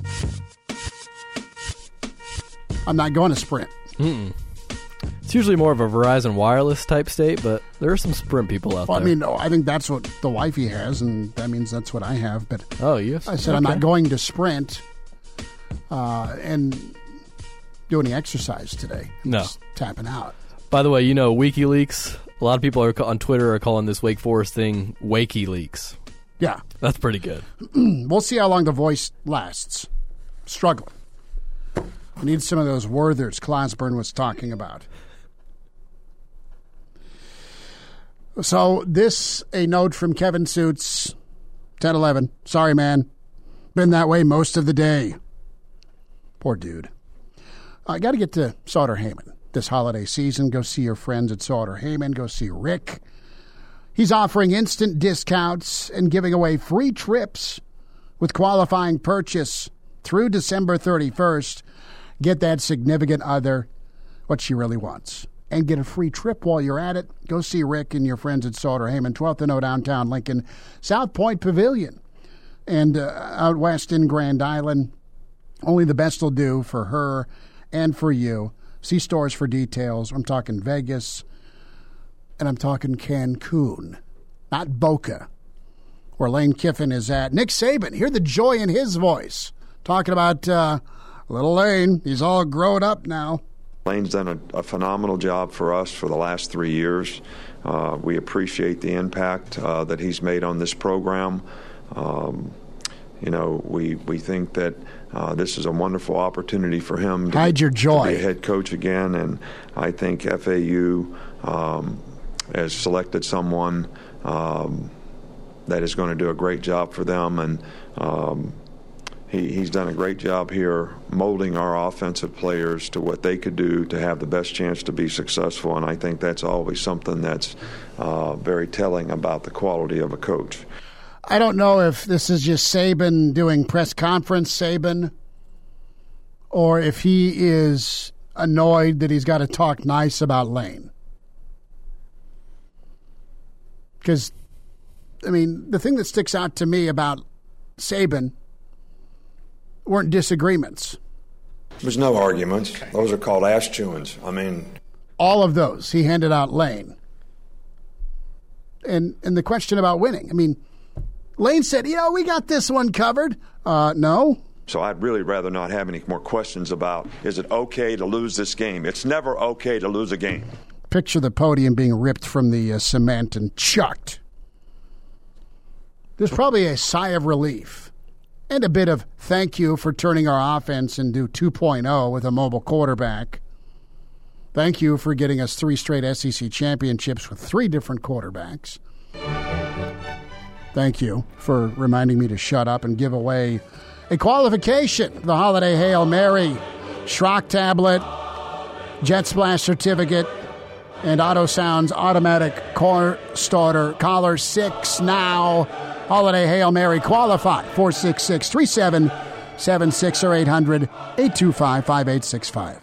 I'm not going to Sprint. Mm-mm. It's usually more of a Verizon wireless type state, but there are some Sprint people out well, there. I mean, no, I think that's what the wifey has, and that means that's what I have. But oh, yes. I said okay. I'm not going to Sprint uh, and do any exercise today. I'm no. just tapping out. By the way, you know, WikiLeaks, a lot of people are on Twitter are calling this Wake Forest thing Wakey Leaks. Yeah. That's pretty good. We'll see how long the voice lasts. Struggling. I need some of those Werthers Clansburn was talking about. So this, a note from Kevin Suits, ten eleven. Sorry, man. Been that way most of the day. Poor dude. I got to get to Sauter Heyman this holiday season. Go see your friends at Sauter Heyman. Go see Rick. He's offering instant discounts and giving away free trips with qualifying purchase through December thirty-first. Get that significant other what she really wants. and get a free trip while you're at it. Go see Rick and your friends at Sauter Heyman, twelfth and O downtown Lincoln, South Point Pavilion, and uh, out west in Grand Island. Only the best will do for her and for you. See stores for details. I'm talking Vegas, and I'm talking Cancun, not Boca, where Lane Kiffin is at. Nick Saban, hear the joy in his voice, talking about uh, little Lane. He's all grown up now. Lane's done a, a phenomenal job for us for the last three years. Uh, we appreciate the impact uh, that he's made on this program. Um, you know, we we think that uh, this is a wonderful opportunity for him to, Hide your joy. to be a head coach again, and I think F A U um, has selected someone um, that is going to do a great job for them, and um, he, he's done a great job here molding our offensive players to what they could do to have the best chance to be successful, and I think that's always something that's uh, very telling about the quality of a coach. I don't know if this is just Saban doing press conference Saban, or if he is annoyed that he's got to talk nice about Lane. Because, I mean, the thing that sticks out to me about Saban weren't disagreements. There's no arguments. Those are called ass chewings. I mean, all of those he handed out Lane. And and the question about winning. I mean, Lane said, you know, we got this one covered. Uh, no. So I'd really rather not have any more questions about, is it okay to lose this game? It's never okay to lose a game. Picture the podium being ripped from the uh, cement and chucked. There's probably a sigh of relief and a bit of thank you for turning our offense into two point oh with a mobile quarterback. Thank you for getting us three straight S E C championships with three different quarterbacks. Thank you for reminding me to shut up and give away a qualification, the Holiday Hail Mary, Schrock tablet, Jet Splash certificate, and AutoSound's automatic car starter. Caller six now. Holiday Hail Mary qualify. four six six, three seven seven six or eight hundred, eight two five, five eight six five.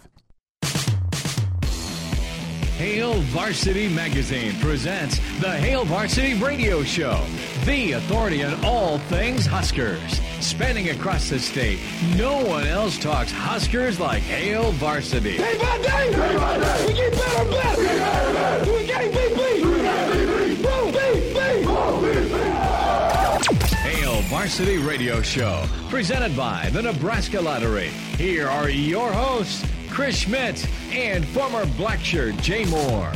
Hail Varsity Magazine presents the Hail Varsity Radio Show, the authority on all things Huskers. Spanning across the state, no one else talks Huskers like Hail Varsity. Day by day, day by day, we get better and better. We get better and better. We getting beat, beat. We getting beat, beat. Woo, beat, beat. Woo, beat, beat. Hail Varsity Radio Show, presented by the Nebraska Lottery. Here are your hosts, Chris Schmidt and former Blackshirt Jay Moore.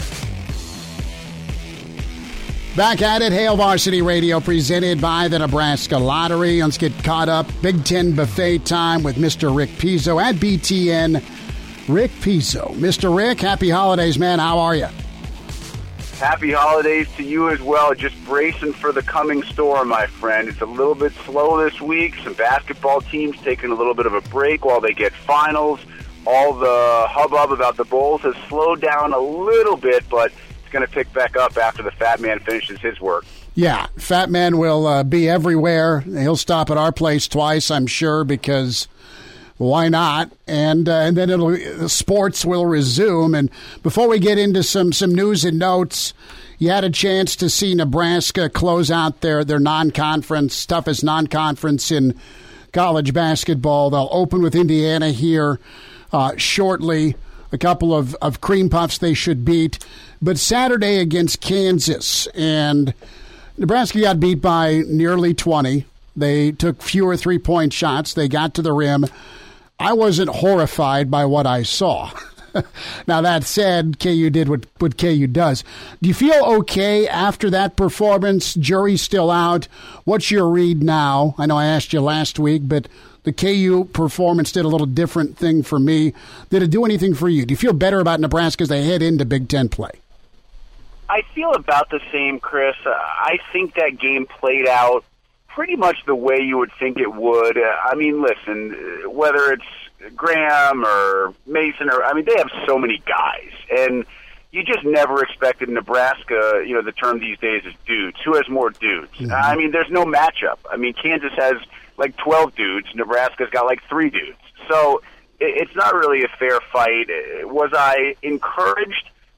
Back at it, Hail Varsity Radio, presented by the Nebraska Lottery. Let's get caught up. Big Ten buffet time with Mister Rick Pizzo at B T N. Rick Pizzo. Mister Rick, happy holidays, man. How are you? Happy holidays to you as well. Just bracing for the coming storm, my friend. It's a little bit slow this week. Some basketball teams taking a little bit of a break while they get finals. All the hubbub about the Bulls has slowed down a little bit, but it's going to pick back up after the Fat Man finishes his work. Yeah, Fat Man will uh, be everywhere. He'll stop at our place twice, I'm sure, because why not? And uh, and then it'll sports will resume. And before we get into some, some news and notes, you had a chance to see Nebraska close out their, their non-conference, toughest non-conference in college basketball. They'll open with Indiana here uh, shortly. A couple of, of cream puffs they should beat. But Saturday against Kansas, and Nebraska got beat by nearly twenty. They took fewer three-point shots. They got to the rim. I wasn't horrified by what I saw. Now, that said, K U did what, what K U does. Do you feel okay after that performance? Jury's still out. What's your read now? I know I asked you last week, but the K U performance did a little different thing for me. Did it do anything for you? Do you feel better about Nebraska as they head into Big Ten play? I feel about the same, Chris. Uh, I think that game played out pretty much the way you would think it would. Uh, I mean, listen, whether it's Graham or Mason, or I mean, they have so many guys, and you just never expected Nebraska, you know, the term these days is dudes. Who has more dudes? Mm-hmm. I mean, there's no matchup. I mean, Kansas has like twelve dudes. Nebraska's got like three dudes. So it's not really a fair fight. Was I encouraged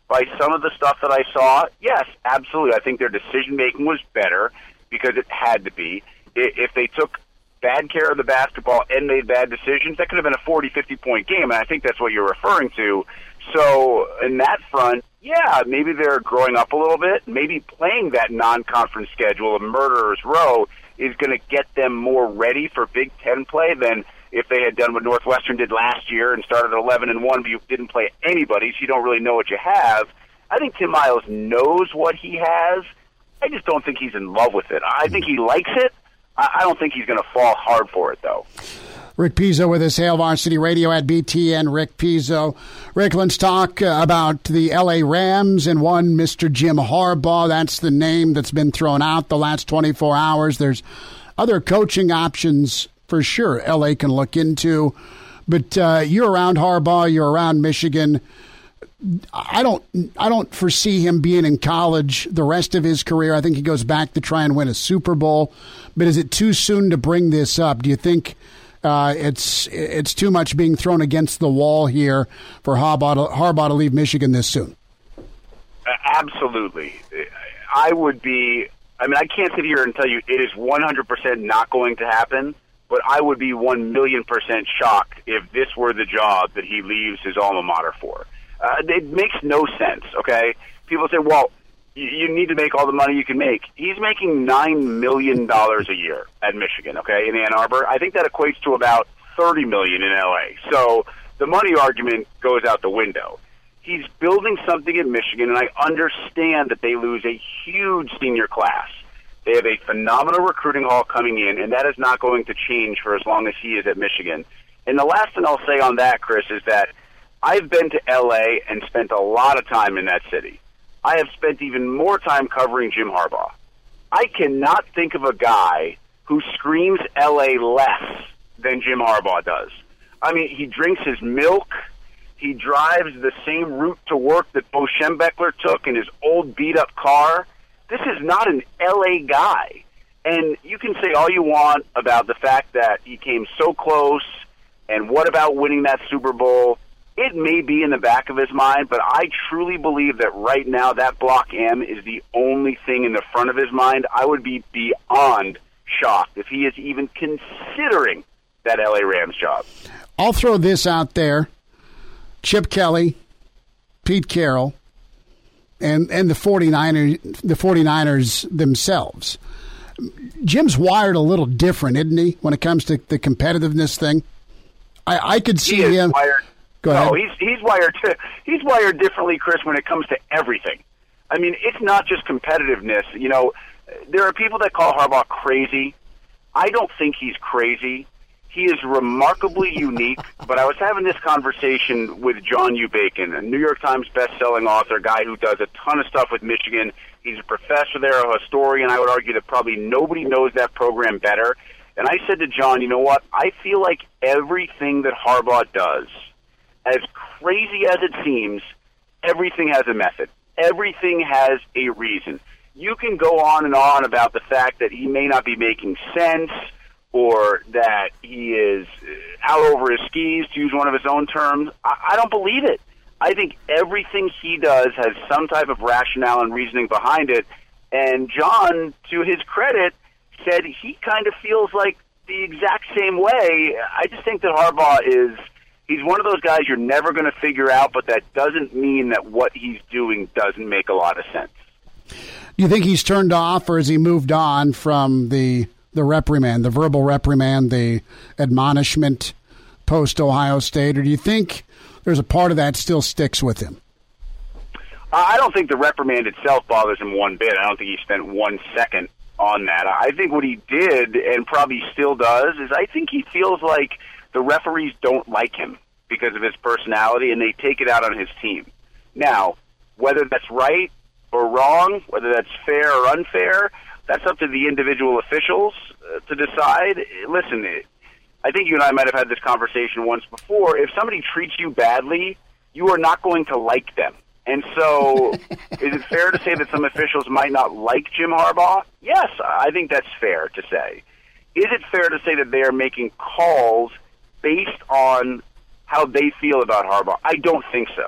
by some of the stuff that I saw? Yes, absolutely. I think their decision-making was better because it had to be. If they took bad care of the basketball and made bad decisions, that could have been a forty, fifty-point game, and I think that's what you're referring to. So in that front, yeah, maybe they're growing up a little bit. Maybe playing that non-conference schedule of Murderers Row is going to get them more ready for Big Ten play than if they had done what Northwestern did last year and started at eleven and one, but you didn't play anybody, so you don't really know what you have. I think Tim Miles knows what he has. I just don't think he's in love with it. I think he likes it. I don't think he's going to fall hard for it, though. Rick Pizzo with us, Hail Varsity Radio at B T N. Rick Pizzo. Rick, let's talk uh, about the L A Rams and one Mister Jim Harbaugh. That's the name that's been thrown out the last twenty-four hours. There's other coaching options for sure L A can look into. But uh, you're around Harbaugh, you're around Michigan. I don't I don't foresee him being in college the rest of his career. I think he goes back to try and win a Super Bowl. But is it too soon to bring this up? Do you think uh, it's it's too much being thrown against the wall here for Harbaugh to, Harbaugh to leave Michigan this soon? Absolutely. I would be – I mean, I can't sit here and tell you it is one hundred percent not going to happen, but I would be one million percent shocked if this were the job that he leaves his alma mater for. Uh, it makes no sense, okay? People say, well, you, you need to make all the money you can make. He's making nine million dollars a year at Michigan, okay, in Ann Arbor. I think that equates to about thirty million dollars in L A. So the money argument goes out the window. He's building something at Michigan, and I understand that they lose a huge senior class. They have a phenomenal recruiting haul coming in, and that is not going to change for as long as he is at Michigan. And the last thing I'll say on that, Chris, is that I've been to L A and spent a lot of time in that city. I have spent even more time covering Jim Harbaugh. I cannot think of a guy who screams L A less than Jim Harbaugh does. I mean, he drinks his milk. He drives the same route to work that Bo Schembechler took in his old beat-up car. This is not an L A guy. And you can say all you want about the fact that he came so close, and what about winning that Super Bowl? It may be in the back of his mind, but I truly believe that right now that Block M is the only thing in the front of his mind. I would be beyond shocked if he is even considering that L A Rams job. I'll throw this out there. Chip Kelly, Pete Carroll, and, and the 49ers, the 49ers themselves. Jim's wired a little different, isn't he, when it comes to the competitiveness thing? I, I could see he is him. Wired. Go ahead. No, he's he's wired to, he's wired differently, Chris, when it comes to everything. I mean, it's not just competitiveness. You know, there are people that call Harbaugh crazy. I don't think he's crazy. He is remarkably unique, but I was having this conversation with John U. Bacon, a New York Times best-selling author, a guy who does a ton of stuff with Michigan. He's a professor there, a historian. I would argue that probably nobody knows that program better. And I said to John, you know what? I feel like everything that Harbaugh does, as crazy as it seems, everything has a method. Everything has a reason. You can go on and on about the fact that he may not be making sense, or that he is out over his skis, to use one of his own terms. I, I don't believe it. I think everything he does has some type of rationale and reasoning behind it. And John, to his credit, said he kind of feels like the exact same way. I just think that Harbaugh is, he's one of those guys you're never going to figure out, but that doesn't mean that what he's doing doesn't make a lot of sense. Do you think he's turned off, or has he moved on from the the reprimand, the verbal reprimand, the admonishment post-Ohio State, or do you think there's a part of that still sticks with him? I don't think the reprimand itself bothers him one bit. I don't think he spent one second on that. I think what he did, and probably still does, is I think he feels like the referees don't like him because of his personality, and they take it out on his team. Now, whether that's right or wrong, whether that's fair or unfair, that's up to the individual officials uh, to decide. Listen, I think you and I might have had this conversation once before. If somebody treats you badly, you are not going to like them. And so is it fair to say that some officials might not like Jim Harbaugh? Yes, I think that's fair to say. Is it fair to say that they are making calls based on how they feel about Harbaugh? I don't think so.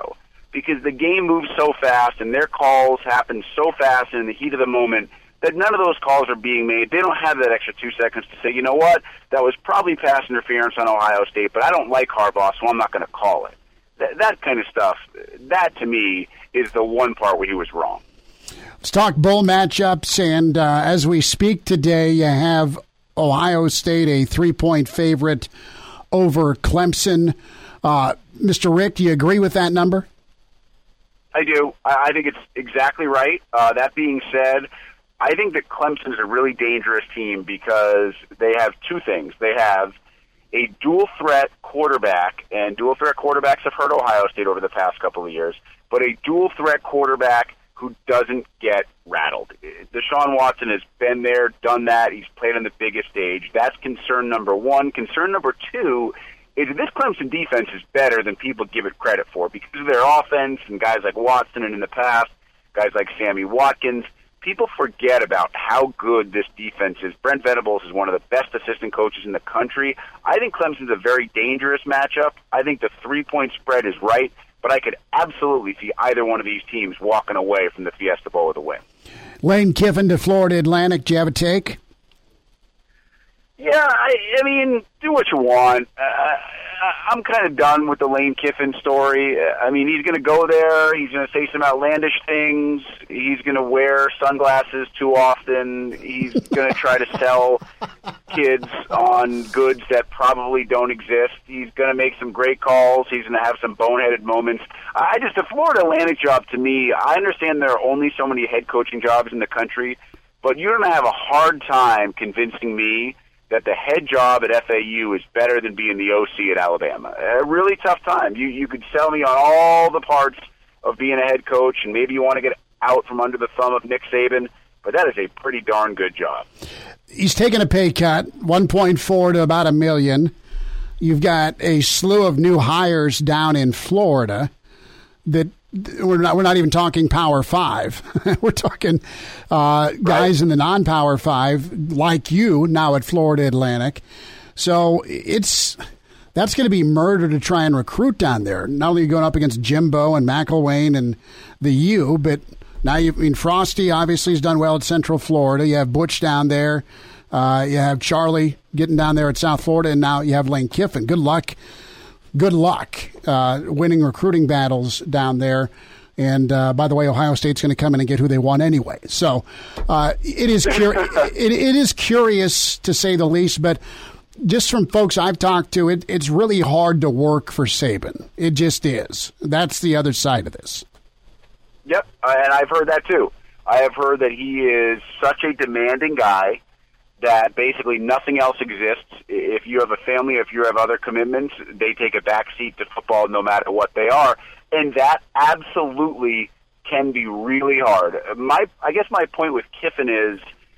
because the game moves so fast and their calls happen so fast in the heat of the moment that none of those calls are being made. They don't have that extra two seconds to say, you know what, that was probably pass interference on Ohio State, but I don't like Harbaugh, so I'm not going to call it. That, that kind of stuff, that to me is the one part where he was wrong. Let's talk bowl matchups, and uh, as we speak today, you have Ohio State a three-point favorite over Clemson. Uh, Mister Rick, do you agree with that number? I do. I, I think it's exactly right. Uh, that being said, I think that Clemson is a really dangerous team because they have two things. They have a dual-threat quarterback, and dual-threat quarterbacks have hurt Ohio State over the past couple of years, but a dual-threat quarterback who doesn't get rattled. Deshaun Watson has been there, done that. He's played on the biggest stage. That's concern number one. Concern number two is that this Clemson defense is better than people give it credit for because of their offense and guys like Watson and in the past, guys like Sammy Watkins. People forget about how good this defense is. Brent Venables is one of the best assistant coaches in the country. I think Clemson's a very dangerous matchup. I think the three-point spread is right, but I could absolutely see either one of these teams walking away from the Fiesta Bowl with a win. Lane Kiffin to Florida Atlantic. Do you have a take? Yeah, I, I mean, do what you want. Uh, I'm kind of done with the Lane Kiffin story. I mean, he's going to go there. He's going to say some outlandish things. He's going to wear sunglasses too often. He's going to try to sell kids on goods that probably don't exist. He's going to make some great calls. He's going to have some boneheaded moments. I just, the Florida Atlantic job, to me, I understand there are only so many head coaching jobs in the country, but you're going to have a hard time convincing me that the head job at F A U is better than being the O C at Alabama. A really tough time. You you could sell me on all the parts of being a head coach, and maybe you want to get out from under the thumb of Nick Saban, but that is a pretty darn good job. He's taking a pay cut, one point four to about a million. You've got a slew of new hires down in Florida that we're not we're not even talking Power Five. We're talking uh, guys right. in the non-Power Five like you now at Florida Atlantic. So it's that's going to be murder to try and recruit down there. Not only are you going up against Jimbo and McElwain and the U, but now you I mean Frosty obviously has done well at Central Florida. You have Butch down there. Uh, you have Charlie getting down there at South Florida, and now you have Lane Kiffin. Good luck. Good luck uh, winning recruiting battles down there. And, uh, by the way, Ohio State's going to come in and get who they want anyway. So uh, it is cur- it, it is curious, to say the least, but just from folks I've talked to, it, it's really hard to work for Saban. It just is. That's the other side of this. Yep, and I've heard that too. I have heard that he is such a demanding guy that basically nothing else exists. If you have a family, if you have other commitments, they take a back seat to football no matter what they are. And that absolutely can be really hard. My, I guess my point with Kiffin is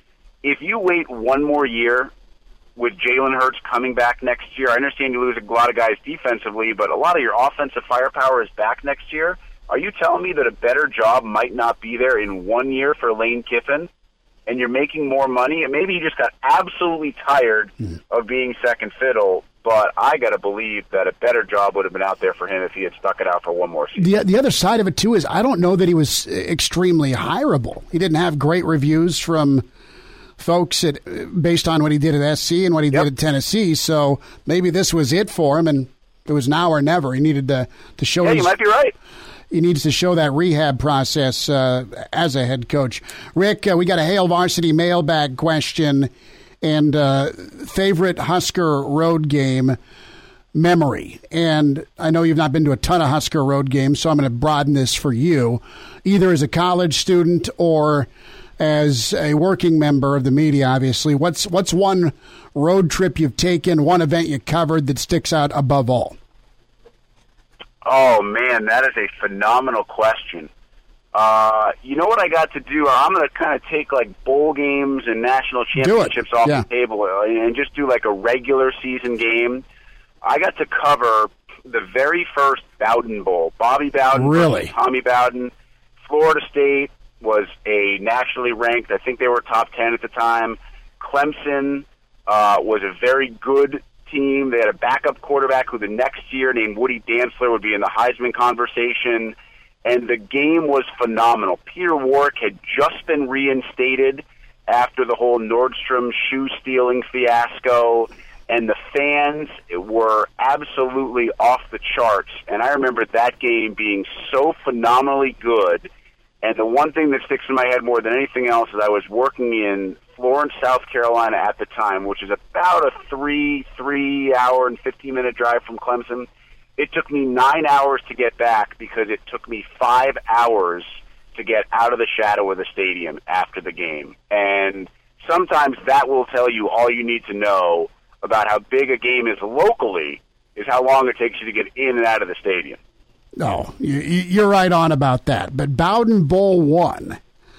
if you wait one more year with Jalen Hurts coming back next year, I understand you lose a lot of guys defensively, but a lot of your offensive firepower is back next year. Are you telling me that a better job might not be there in one year for Lane Kiffin? And you're making more money, and maybe he just got absolutely tired mm. of being second fiddle, but I got to believe that a better job would have been out there for him if he had stuck it out for one more season. The, the other side of it, too, is I don't know that he was extremely hireable. He didn't have great reviews from folks at, based on what he did at S C and what he yep. did at Tennessee, so maybe this was it for him, and it was now or never. He needed to, to show yeah, his... you might be right. He needs to show that rehab process uh, as a head coach. Rick, uh, we got a Hail Varsity mailbag question and uh, favorite Husker road game memory. And I know you've not been to a ton of Husker road games, so I'm going to broaden this for you, either as a college student or as a working member of the media, obviously. What's, what's one road trip you've taken, one event you covered that sticks out above all? Oh, man, that is a phenomenal question. Uh, you know what I got to do? I'm going to kind of take, like, bowl games and national championships off yeah. the table and just do, like, a regular season game. I got to cover the very first Bowden Bowl. Bobby Bowden really? Tommy Bowden. Florida State was a nationally ranked, I think they were top ten at the time. Clemson uh, was a very good team. They had a backup quarterback who the next year named Woody Dantzler would be in the Heisman conversation. and the game was phenomenal. Peter Warrick had just been reinstated after the whole Nordstrom shoe-stealing fiasco, and the fans were absolutely off the charts. And I remember that game being so phenomenally good. And the one thing that sticks in my head more than anything else is I was working in Florence, South Carolina at the time, which is about a three, three-hour and fifteen-minute drive from Clemson. It took me nine hours to get back because it took me five hours to get out of the shadow of the stadium after the game. And sometimes that will tell you all you need to know about how big a game is locally, is how long it takes you to get in and out of the stadium. No, you, you're right on about that. But Bowden Bowl one,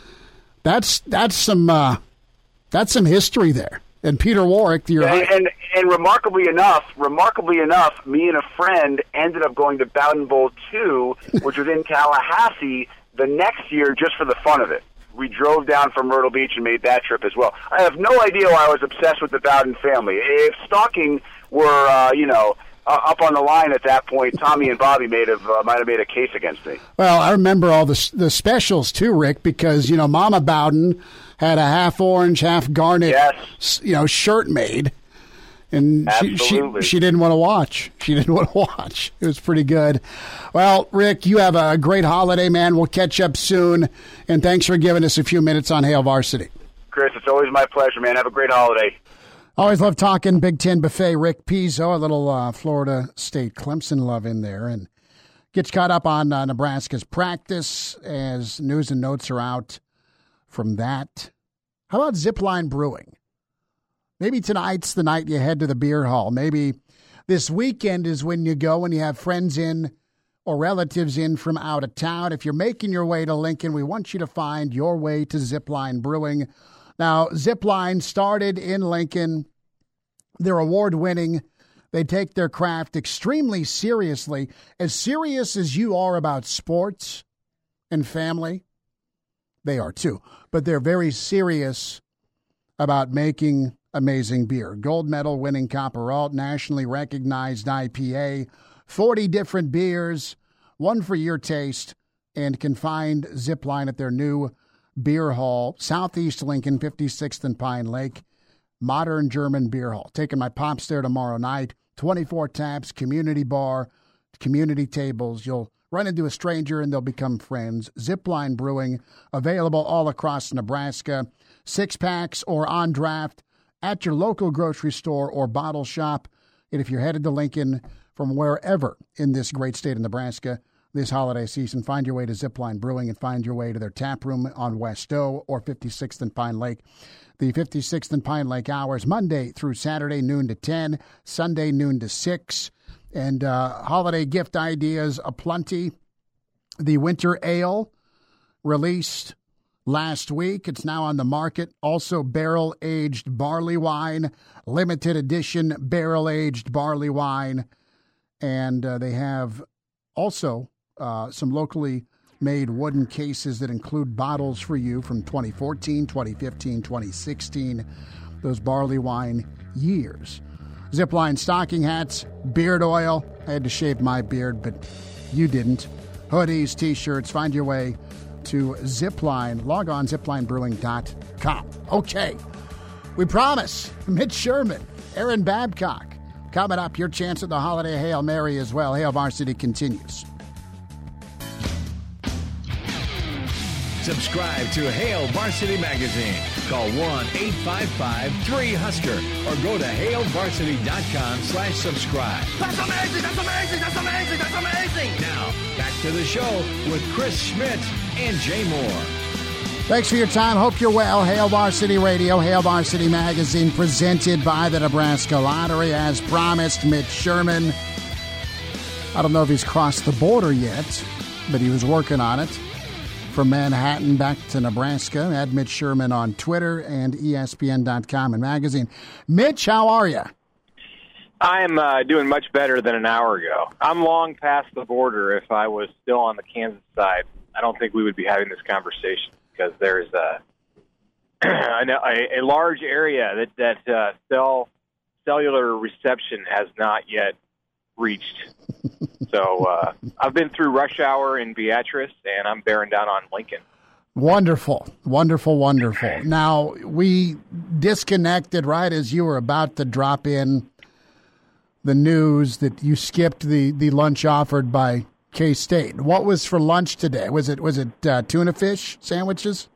that's that's some uh, that's some history there. And Peter Warrick, you're and, right. and and remarkably enough, remarkably enough, me and a friend ended up going to Bowden Bowl two, which was in Tallahassee the next year, just for the fun of it. We drove down from Myrtle Beach and made that trip as well. I have no idea why I was obsessed with the Bowden family. If stalking were, uh, you know, uh, up on the line at that point, Tommy and Bobby made have, uh, might have made a case against me. Well, I remember all the the specials too, Rick, because you know Mama Bowden had a half orange, half garnet, yes. you know, shirt made, and she, she she didn't want to watch. She didn't want to watch. It was pretty good. Well, Rick, you have a great holiday, man. We'll catch up soon, and thanks for giving us a few minutes on Hail Varsity. Chris, it's always my pleasure, man. Have a great holiday. Always love talking Big Ten Buffet. Rick Pizzo, a little uh, Florida State Clemson love in there, and gets caught up on uh, Nebraska's practice as news and notes are out from that. How about Zipline Brewing? Maybe tonight's the night you head to the beer hall. Maybe this weekend is when you go and you have friends in or relatives in from out of town. If you're making your way to Lincoln, we want you to find your way to Zipline Brewing. Now, Zipline started in Lincoln. They're award-winning. They take their craft extremely seriously, as serious as you are about sports and family. They are too, but they're very serious about making amazing beer. Gold medal winning Copper Alt, nationally recognized I P A, forty different beers, one for your taste, and can find Zipline at their new beer hall, Southeast Lincoln, fifty-sixth and Pine Lake, modern German beer hall. Taking my pops there tomorrow night, twenty-four taps, community bar, community tables. You'll run into a stranger and they'll become friends. Zipline Brewing, available all across Nebraska. Six packs or on draft at your local grocery store or bottle shop. And if you're headed to Lincoln from wherever in this great state of Nebraska this holiday season, find your way to Zipline Brewing and find your way to their tap room on West O or fifty-sixth and Pine Lake. The fifty-sixth and Pine Lake hours, Monday through Saturday, noon to ten, Sunday, noon to six. And uh, holiday gift ideas aplenty. The Winter Ale released last week. It's now on the market. Also, barrel-aged barley wine, limited edition barrel-aged barley wine. And uh, they have also uh, some locally made wooden cases that include bottles for you from twenty fourteen, twenty fifteen, twenty sixteen, those barley wine years. Zipline stocking hats, beard oil. I had to shave my beard, but you didn't. Hoodies, T-shirts. Find your way to Zipline. Log on, zipline brewing dot com. Okay, we promise. Mitch Sherman, Aaron Babcock. Coming up, your chance at the Holiday Hail Mary as well. Hail Varsity continues. Subscribe to Hail Varsity Magazine. Call one eight five five three Husker or go to hail varsity dot com slash subscribe. That's amazing! That's amazing! That's amazing! That's amazing! Now, back to the show with Chris Schmidt and Jay Moore. Thanks for your time. Hope you're well. Hail Varsity Radio, Hail Varsity Magazine, presented by the Nebraska Lottery. As promised, Mitch Sherman. I don't know if he's crossed the border yet, but he was working on it. From Manhattan back to Nebraska, at Mitch Sherman on Twitter and E S P N dot com and magazine. Mitch, how are you? I'm uh, doing much better than an hour ago. I'm long past the border. If I was still on the Kansas side, I don't think we would be having this conversation because there's a a, a large area that that uh, cell cellular reception has not yet reached. So uh, I've been through rush hour in Beatrice, and I'm bearing down on Lincoln. Wonderful, wonderful, wonderful. Now, we disconnected right as you were about to drop in the news that you skipped the, the lunch offered by K-State. What was for lunch today? Was it was it uh, tuna fish sandwiches?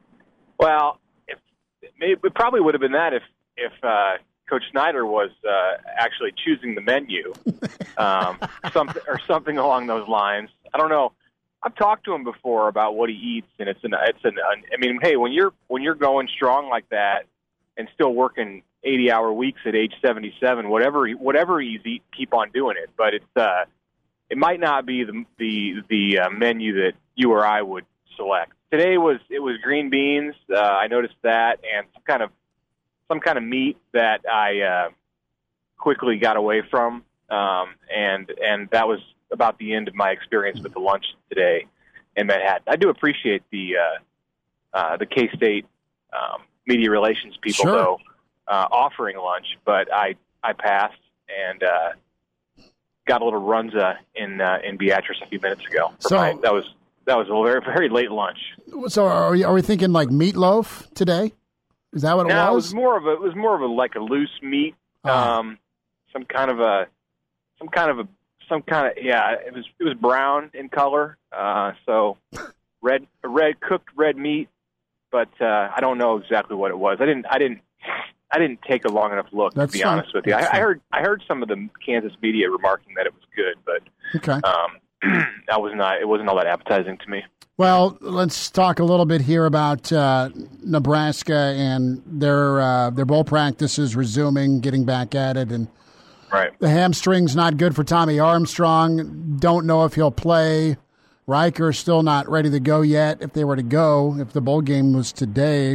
Well, if, it probably would have been that if if uh, Coach Snyder was uh, actually choosing the menu, um, something or something along those lines. I don't know. I've talked to him before about what he eats, and it's an it's an. I mean, hey, when you're when you're going strong like that and still working eighty hour weeks at age seventy-seven, whatever whatever he's eat, keep on doing it. But it's uh, it might not be the the the uh, menu that you or I would select. Today was it was green beans. Uh, I noticed that, and some kind of some kind of meat that I uh, quickly got away from, um, and and that was about the end of my experience with the lunch today in Manhattan. I do appreciate the uh, uh, the K-State um, media relations people, sure. though, uh, offering lunch, but I, I passed and uh, got a little runza in uh, in Beatrice a few minutes ago. So my, that was that was a very very late lunch. So are we, are we thinking like meatloaf today? Is that what it no, was? it was more of a it was more of a like a loose meat, oh. um, some kind of a some kind of a Some kind of yeah, it was it was brown in color, uh, so red red cooked red meat, but uh, I don't know exactly what it was. I didn't I didn't I didn't take a long enough look That's to be fine. honest with you. I, I heard I heard some of the Kansas media remarking that it was good, but okay, um, that was not it wasn't all that appetizing to me. Well, let's talk a little bit here about uh, Nebraska and their uh, their bowl practices resuming, getting back at it, and. Right. The hamstring's not good for Tommy Armstrong. Don't know if he'll play. Riker's still not ready to go yet. If they were to go, if the bowl game was today,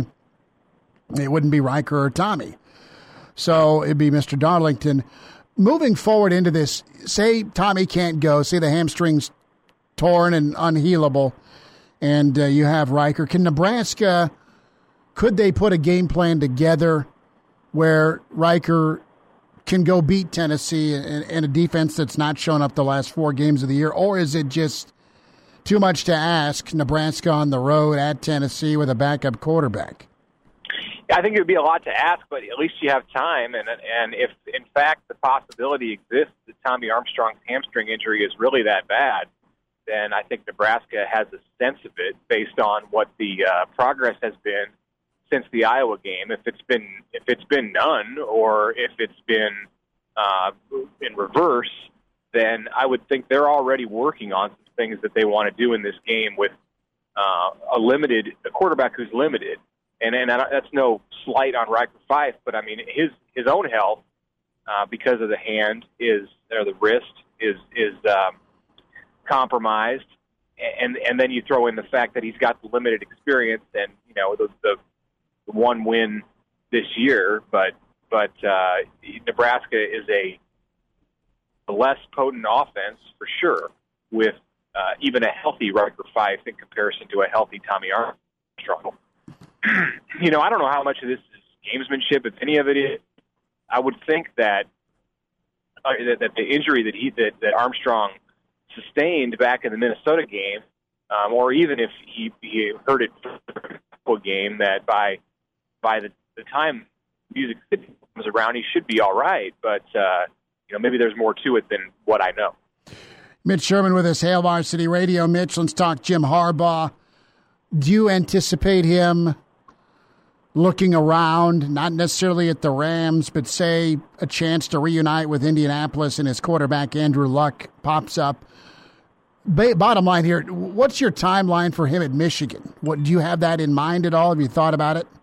it wouldn't be Riker or Tommy. So it'd be Mister Darlington. Moving forward into this, say Tommy can't go, say the hamstring's torn and unhealable, and uh, you have Riker. Can Nebraska, could they put a game plan together where Riker can go beat Tennessee in, in a defense that's not shown up the last four games of the year? Or is it just too much to ask, Nebraska on the road at Tennessee with a backup quarterback? I think it would be a lot to ask, but at least you have time. And and if, in fact, the possibility exists that Tommy Armstrong's hamstring injury is really that bad, then I think Nebraska has a sense of it based on what the uh, progress has been since the Iowa game. If it's been if it's been none, or if it's been uh, in reverse, then I would think they're already working on some things that they want to do in this game with uh, a limited a quarterback who's limited. And and that's no slight on Riker Fife, but I mean his his own health uh, because of the hand is or the wrist is is um, compromised, and and then you throw in the fact that he's got the limited experience and you know the the one win this year, but but uh, Nebraska is a less potent offense for sure, with uh, even a healthy Riker Fife in comparison to a healthy Tommy Armstrong. You know, I don't know how much of this is gamesmanship, if any of it is. I would think that uh, that, that the injury that he that, that Armstrong sustained back in the Minnesota game, um, or even if he, he hurt it for a game, that by by the, the time Music City comes around, he should be all right. But, uh, you know, maybe there's more to it than what I know. Mitch Sherman with us, Hail Varsity Radio. Mitch, let's talk Jim Harbaugh. Do you anticipate him looking around, not necessarily at the Rams, but say a chance to reunite with Indianapolis and his quarterback Andrew Luck pops up? Ba- bottom line here, what's your timeline for him at Michigan? What, do you have that in mind at all? Have you thought about it?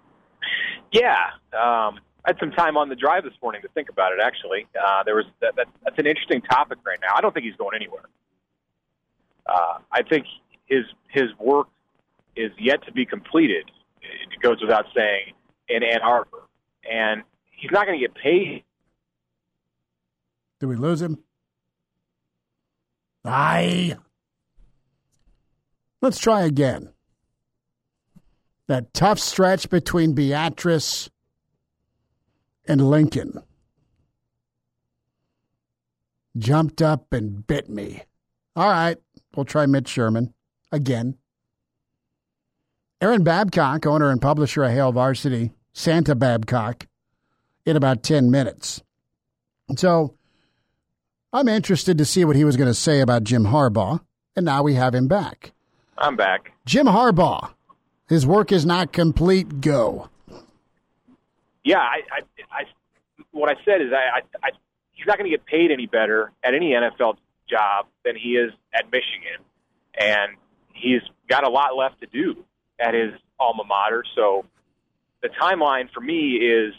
Yeah, um, I had some time on the drive this morning to think about it. Actually, uh, there was that, that, that's an interesting topic right now. I don't think he's going anywhere. Uh, I think his his work is yet to be completed. It goes without saying in Ann Arbor, and he's not going to get paid. Did we lose him? Aye. Let's try again. That tough stretch between Beatrice and Lincoln. jumped up and bit me. All right, we'll try Mitch Sherman again. Aaron Babcock, owner and publisher of Hail Varsity, Santa Babcock, in about ten minutes. So I'm interested to see what he was going to say about Jim Harbaugh, and now we have him back. I'm back. Jim Harbaugh, his work is not complete. Go. Yeah, I, I, I what I said is I, I, I he's not going to get paid any better at any N F L job than he is at Michigan, and he's got a lot left to do at his alma mater. So the timeline for me is,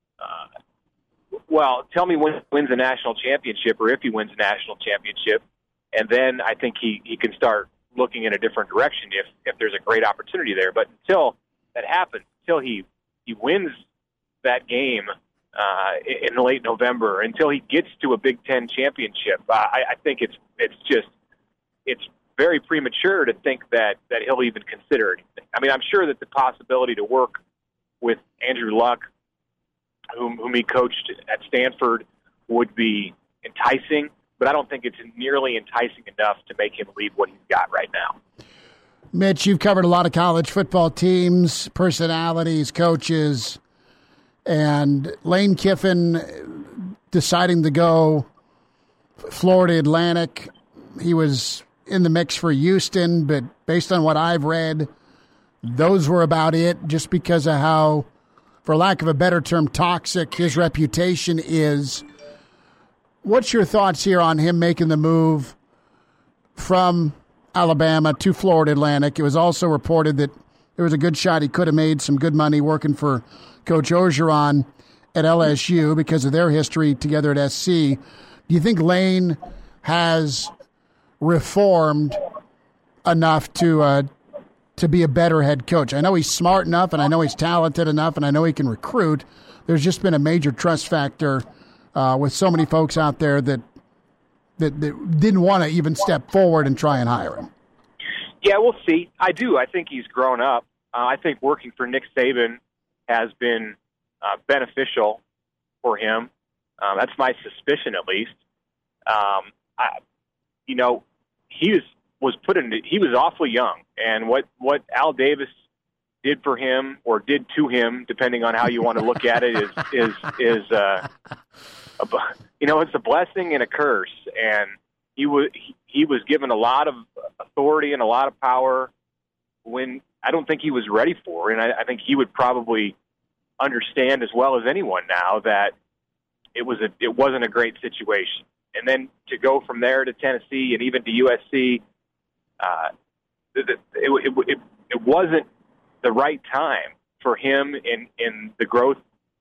uh, well, tell me when he wins a national championship or if he wins a national championship, and then I think he, he can start looking in a different direction if, if there's a great opportunity there. But until that happens, until he, he wins that game uh, in late November, until he gets to a Big Ten championship, uh, I, I think it's it's just it's very premature to think that, that he'll even consider anything. I mean, I'm sure that the possibility to work with Andrew Luck, whom, whom he coached at Stanford, would be enticing, but I don't think it's nearly enticing enough to make him leave what he's got right now. Mitch, you've covered a lot of college football teams, personalities, coaches, and Lane Kiffin deciding to go Florida Atlantic. He was in the mix for Houston, but based on what I've read, those were about it, just because of how, for lack of a better term, toxic his reputation is. What's your thoughts here on him making the move from Alabama to Florida Atlantic? It was also reported that there was a good shot he could have made some good money working for Coach Orgeron at L S U because of their history together at S C. Do you think Lane has reformed enough to uh, to be a better head coach? I know he's smart enough, and I know he's talented enough, and I know he can recruit. There's just been a major trust factor uh, with so many folks out there that that, that didn't want to even step forward and try and hire him. Yeah, we'll see. I do. I think he's grown up. Uh, I think working for Nick Saban has been uh, beneficial for him. Um, that's my suspicion, at least. Um, I, you know, he was was put in. He was awfully young, and what what Al Davis did for him or did to him, depending on how you want to look at it, is is is uh, a, you know, it's a blessing and a curse. And he was he, he was given a lot of authority and a lot of power when I don't think he was ready for, and I, I think he would probably understand as well as anyone now that it was a it wasn't a great situation. And then to go from there to Tennessee and even to U S C, uh, it, it, it, it wasn't the right time for him in, in the growth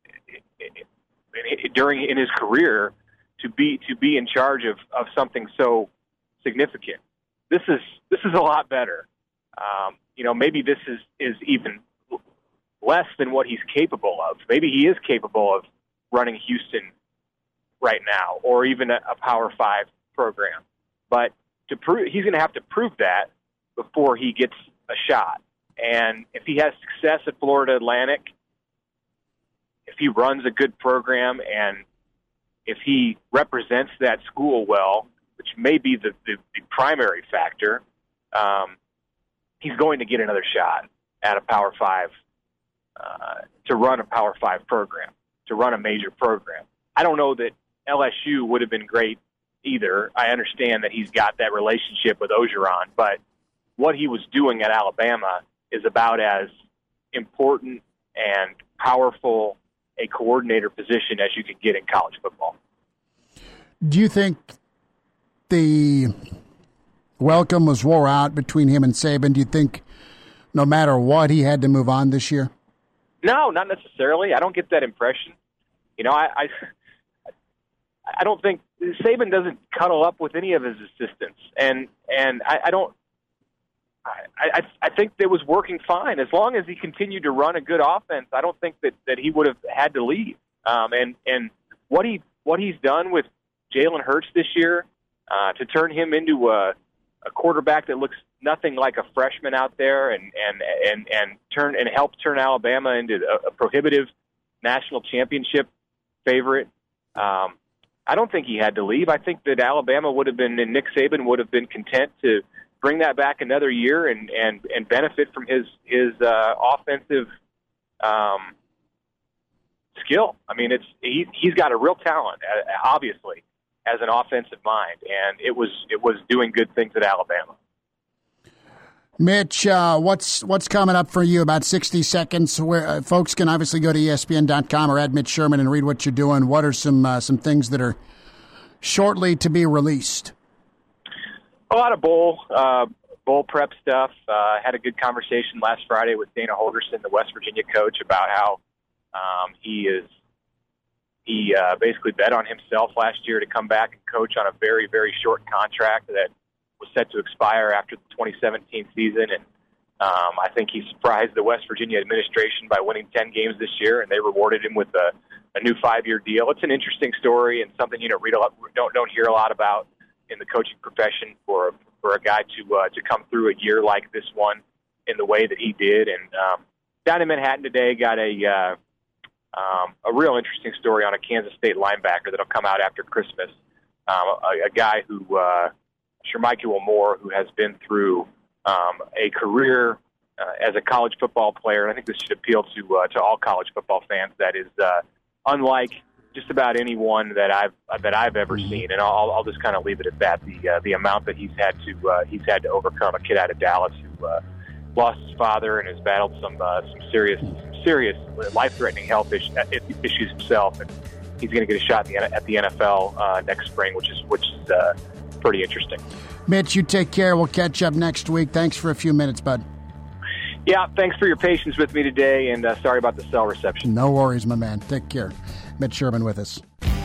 during in his career to be to be in charge of, of something so significant. This is this is a lot better. Um, you know, maybe this is, is even less than what he's capable of. Maybe he is capable of running Houston right now, or even a, a Power Five program. But to prove, he's going to have to prove that before he gets a shot. And if he has success at Florida Atlantic, if he runs a good program, and if he represents that school well, which may be the, the, the primary factor, um, he's going to get another shot at a Power Five, uh, to run a Power Five program, to run a major program. I don't know that L S U would have been great either. I understand that he's got that relationship with Orgeron, but what he was doing at Alabama is about as important and powerful a coordinator position as you could get in college football. Do you think the welcome was wore out between him and Saban? Do you think no matter what, he had to move on this year? No, not necessarily. I don't get that impression. You know, I, I I don't think Saban doesn't cuddle up with any of his assistants, and and I, I don't. I, I I think it was working fine as long as he continued to run a good offense. I don't think that, that he would have had to leave. Um, and and what he what he's done with Jalen Hurts this year uh, to turn him into a, a quarterback that looks nothing like a freshman out there, and and and and turn and help turn Alabama into a, a prohibitive national championship favorite. Um, I don't think he had to leave. I think that Alabama would have been, and Nick Saban would have been content to bring that back another year and, and, and benefit from his, his uh, offensive um, skill. I mean, it's he, he's got a real talent, obviously, as an offensive mind, and it was it was doing good things at Alabama. Mitch, uh, what's what's coming up for you? About sixty seconds. Where uh, folks can obviously go to E S P N dot com or at Mitch Sherman and read what you're doing. What are some uh, some things that are shortly to be released? A lot of bowl uh, bowl prep stuff. I uh, had a good conversation last Friday with Dana Holgorsen, the West Virginia coach, about how um, he is he uh, basically bet on himself last year to come back and coach on a very, very short contract that was set to expire after the twenty seventeen season. And um, I think he surprised the West Virginia administration by winning ten games this year, and they rewarded him with a, a new five-year deal. It's an interesting story and something you don't read a lot, don't don't hear a lot about in the coaching profession for for a guy to uh, to come through a year like this one in the way that he did. And um, down in Manhattan today, got a uh, um, a real interesting story on a Kansas State linebacker that'll come out after Christmas. Um, a, a guy who, uh, Shermichael Moore, who has been through um, a career uh, as a college football player, and I think this should appeal to uh, to all college football fans. That is uh, unlike just about anyone that I've uh, that I've ever seen, and I'll, I'll just kind of leave it at that. The uh, the amount that he's had to uh, he's had to overcome. A kid out of Dallas who uh, lost his father and has battled some uh, some serious some serious life threatening health issues, issues himself, and he's going to get a shot in the, at the N F L uh, next spring, which is which is uh, pretty interesting. Mitch, you take care. We'll catch up next week. Thanks for a few minutes, bud. Yeah, thanks for your patience with me today, and uh, sorry about the cell reception. No worries, my man. Take care. Mitch Sherman with us.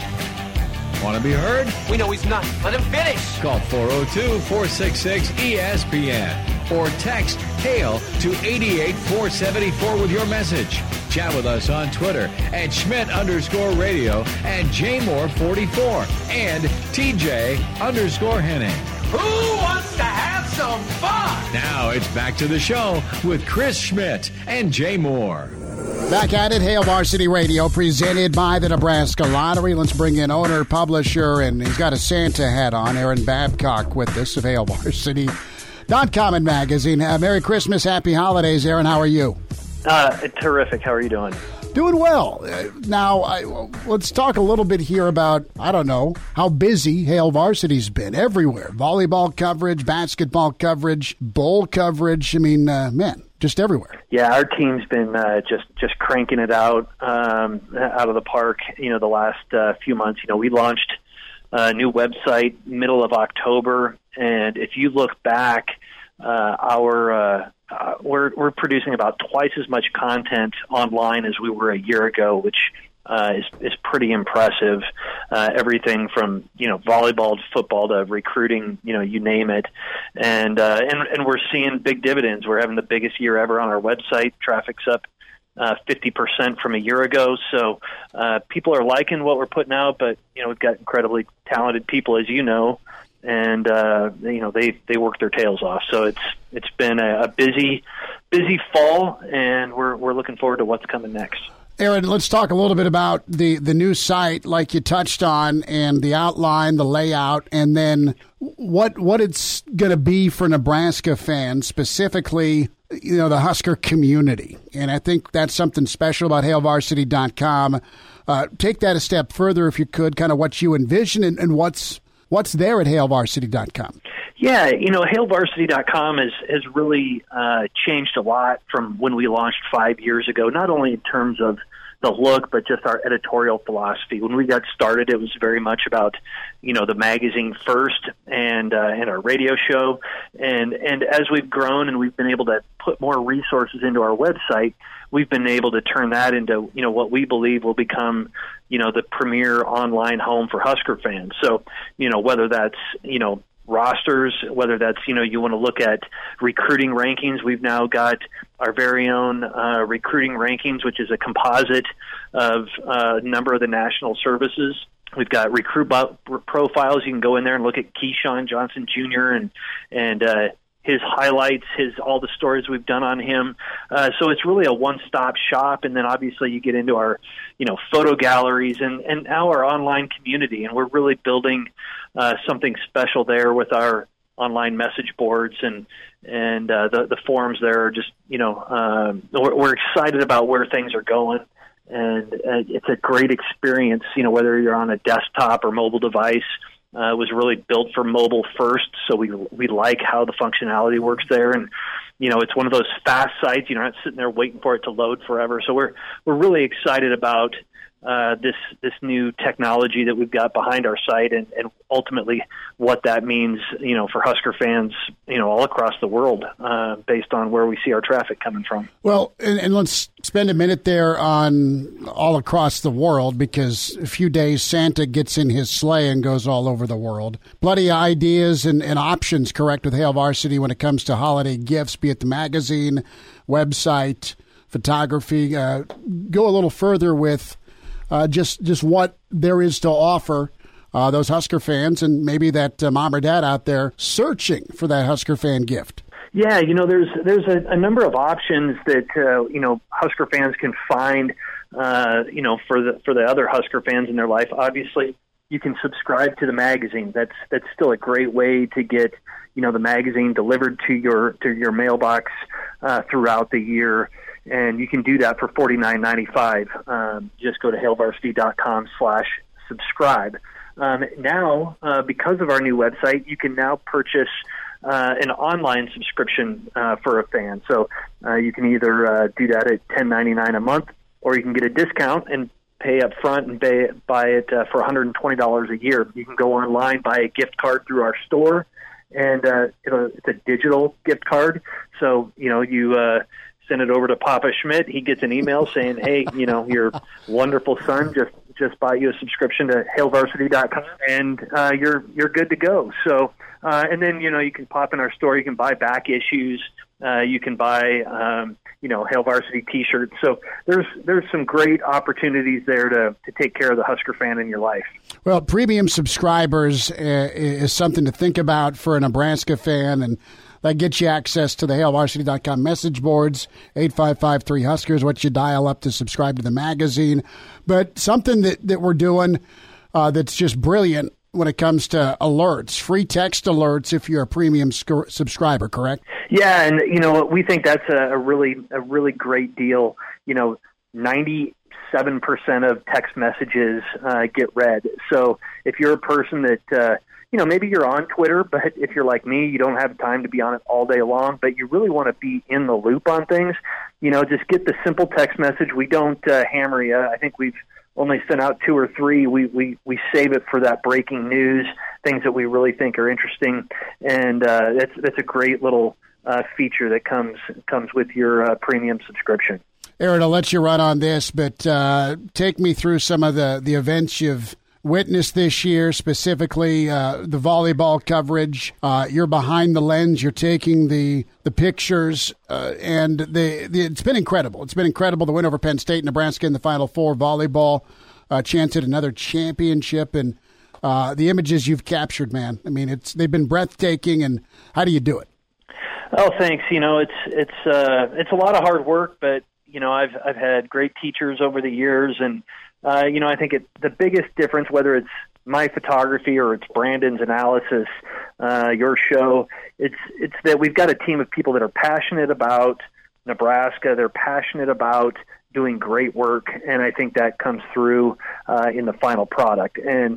Want to be heard? We know he's not. Let him finish. Call four oh two, four six six, E S P N or text HAIL to eight eight four seven four with your message. Chat with us on Twitter at Schmidt underscore radio and Jmore forty-four and T J underscore Henning. Who wants to have some fun? Now it's back to the show with Chris Schmidt and Jay Moore. Back at it, Hail Varsity Radio, presented by the Nebraska Lottery. Let's bring in owner, publisher, and he's got a Santa hat on, Aaron Babcock, with us of Hail Varsity dot com and magazine. Uh, Merry Christmas, Happy Holidays, Aaron. How are you? Uh, terrific. How are you doing? Doing well. Uh, now, I, let's talk a little bit here about, I don't know, how busy Hail Varsity's been everywhere. Volleyball coverage, basketball coverage, bowl coverage. I mean, uh, man, just everywhere. Yeah, our team's been uh, just, just cranking it out, um, out of the park, you know, the last uh, few months. You know, we launched a new website middle of October, and if you look back, uh, our uh, uh, we're we're producing about twice as much content online as we were a year ago, which uh, is is pretty impressive. Uh, everything from you know volleyball to football to recruiting, you know, you name it, and uh, and and we're seeing big dividends. We're having the biggest year ever on our website. Traffic's up uh, fifty percent from a year ago. So uh, people are liking what we're putting out, but you know we've got incredibly talented people, as you know. And uh, you know they, they work their tails off, so it's it's been a, a busy busy fall, and we're we're looking forward to what's coming next. Aaron, let's talk a little bit about the, the new site, like you touched on, and the outline, the layout, and then what what it's going to be for Nebraska fans, specifically, you know, the Husker community. And I think that's something special about Hail Varsity dot com. Uh, take that a step further, if you could, kind of what you envision and, and what's What's there at Hail Varsity dot com? Yeah, you know, Hail Varsity dot com has, has really uh, changed a lot from when we launched five years ago, not only in terms of the look, but just our editorial philosophy. When we got started, it was very much about, you know, the magazine first and uh, and our radio show. And, and as we've grown and we've been able to put more resources into our website, we've been able to turn that into, you know, what we believe will become, you know, the premier online home for Husker fans. So, you know, whether that's, you know, rosters, whether that's, you know, you want to look at recruiting rankings, we've now got our very own uh, recruiting rankings, which is a composite of a uh, number of the national services. We've got recruit profiles. You can go in there and look at Keyshawn Johnson Junior and, and, uh, his highlights, his all the stories we've done on him. Uh, so it's really a one-stop shop. And then obviously you get into our, you know, photo galleries and, and now our online community. And we're really building uh, something special there with our online message boards and and uh, the the forums there are just, you know, uh, we're, we're excited about where things are going. And uh, it's a great experience, you know, whether you're on a desktop or mobile device. Uh, it was really built for mobile first, so we we like how the functionality works there. And, you know, it's one of those fast sites. You're not sitting there waiting for it to load forever. So we're we're really excited about uh, this this new technology that we've got behind our site and, and ultimately what that means, you know, for Husker fans, you know, all across the world uh, based on where we see our traffic coming from. Well, and, and let's spend a minute there on all across the world because a few days Santa gets in his sleigh and goes all over the world. Plenty of ideas and, and options, correct, with Hail Varsity when it comes to holiday gifts, be it the magazine, website, photography. Uh, go a little further with uh, just just what there is to offer uh, those Husker fans and maybe that uh, mom or dad out there searching for that Husker fan gift. Yeah, you know, there's there's a, a number of options that uh, you know Husker fans can find. Uh, you know, for the for the other Husker fans in their life, obviously you can subscribe to the magazine. That's that's still a great way to get, you know, the magazine delivered to your to your mailbox uh, throughout the year, and you can do that for forty-nine ninety-five. Um, just go to hailvarsity dot com slash subscribe. Um, now, uh, because of our new website, you can now purchase Uh, an online subscription uh, for a fan. So uh, you can either uh, do that at ten ninety-nine a month, or you can get a discount and pay up front and pay, buy it uh, for one hundred twenty dollars a year. You can go online, buy a gift card through our store, and uh, it'll, it's a digital gift card. So, you know, you uh, send it over to Papa Schmidt. He gets an email saying, hey, you know, your wonderful son just just bought you a subscription to hail varsity dot com, and uh, you're you're good to go. So, uh, and then, you know, you can pop in our store. You can buy back issues. Uh, you can buy, um, you know, Hail Varsity T-shirts. So there's there's some great opportunities there to, to take care of the Husker fan in your life. Well, premium subscribers uh, is something to think about for a Nebraska fan, and that gets you access to the hail varsity dot com message boards. eight five five three Huskers, what you dial up to subscribe to the magazine. But something that, that we're doing uh, that's just brilliant when it comes to alerts, free text alerts if you're a premium sc- subscriber, correct? Yeah, and, you know, we think that's a, a really a really great deal. You know, ninety-seven percent of text messages uh, get read. So if you're a person that, uh, you know, maybe you're on Twitter, but if you're like me, you don't have time to be on it all day long, but you really want to be in the loop on things, you know, just get the simple text message. We don't uh, hammer you. I think we've only sent out two or three. We, we, we save it for that breaking news, things that we really think are interesting. And uh, that's, that's a great little uh, feature that comes comes with your uh, premium subscription. Aaron, I'll let you run on this, but uh, take me through some of the, the events you've witnessed this year, specifically uh, the volleyball coverage. Uh, you're behind the lens. You're taking the the pictures, uh, and the, the it's been incredible. It's been incredible. The win over Penn State, Nebraska in the Final Four volleyball, uh, chance at another championship, and uh, the images you've captured, man. I mean, it's they've been breathtaking. And how do you do it? Oh, thanks. You know, it's it's uh, it's a lot of hard work, but you know, I've I've had great teachers over the years, and Uh, you know, I think it, the biggest difference, whether it's my photography or it's Brandon's analysis, uh, your show, it's it's that we've got a team of people that are passionate about Nebraska. They're passionate about doing great work, and I think that comes through uh, in the final product. And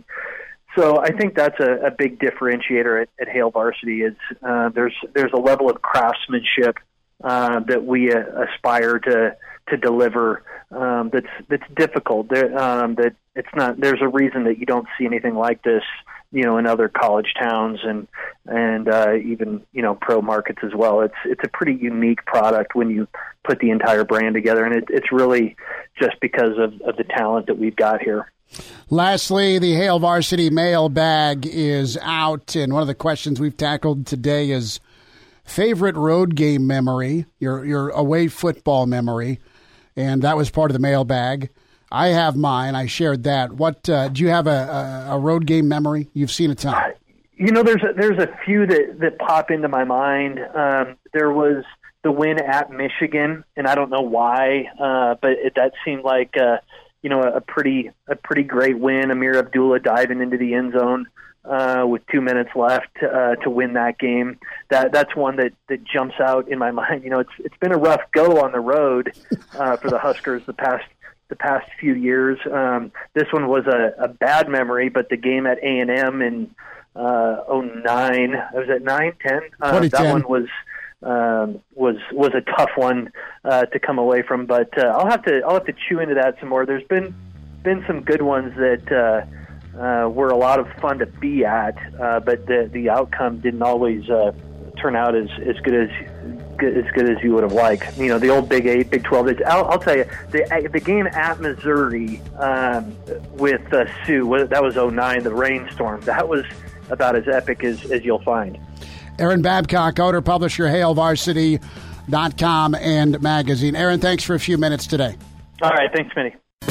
so I think that's a, a big differentiator at, at Hail Varsity is uh, there's there's a level of craftsmanship uh, that we uh, aspire to to deliver um, that's that's difficult. There, um, that it's not. There's a reason that you don't see anything like this, you know, in other college towns and and uh, even you know pro markets as well. It's it's a pretty unique product when you put the entire brand together, and it, it's really just because of, of the talent that we've got here. Lastly, the Hail Varsity mailbag is out, and one of the questions we've tackled today is favorite road game memory, your your away football memory. And that was part of the mailbag. I have mine. I shared that. What uh, do you have a, a, a road game memory? You've seen a ton. You know, there's a, there's a few that, that pop into my mind. Um, there was the win at Michigan, and I don't know why, uh, but it, that seemed like uh, you know a pretty a pretty great win. Amir Abdullah diving into the end zone uh, with two minutes left uh, to win that game. That that's one that, that jumps out in my mind. You know, it's it's been a rough go on the road uh, for the Huskers the past the past few years. Um, this one was a, a bad memory, but the game at A and M in Uh, oh nine. Was it nine ten? Uh, that one was um, was was a tough one uh, to come away from. But uh, I'll have to I'll have to chew into that some more. There's been been some good ones that uh, uh, were a lot of fun to be at, uh, but the the outcome didn't always uh, turn out as, as good as good, as good as you would have liked. You know, the old Big Eight, Big Twelve. I'll, I'll tell you, the the game at Missouri um, with uh, Sioux, that was oh nine. The rainstorm. That was about as epic as, as you'll find. Aaron Babcock, owner, publisher, Hail Varsity dot com and magazine. Aaron, thanks for a few minutes today. All right, thanks, Smitty.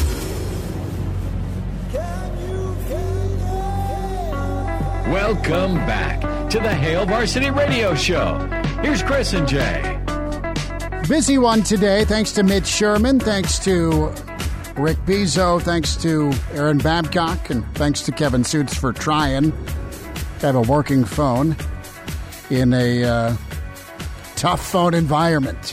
Welcome back to the Hail Varsity Radio Show. Here's Chris and Jay. Busy one today, thanks to Mitch Sherman, thanks to Rick Bezo, thanks to Aaron Babcock, and thanks to Kevin Suits for trying to have a working phone in a uh, tough phone environment.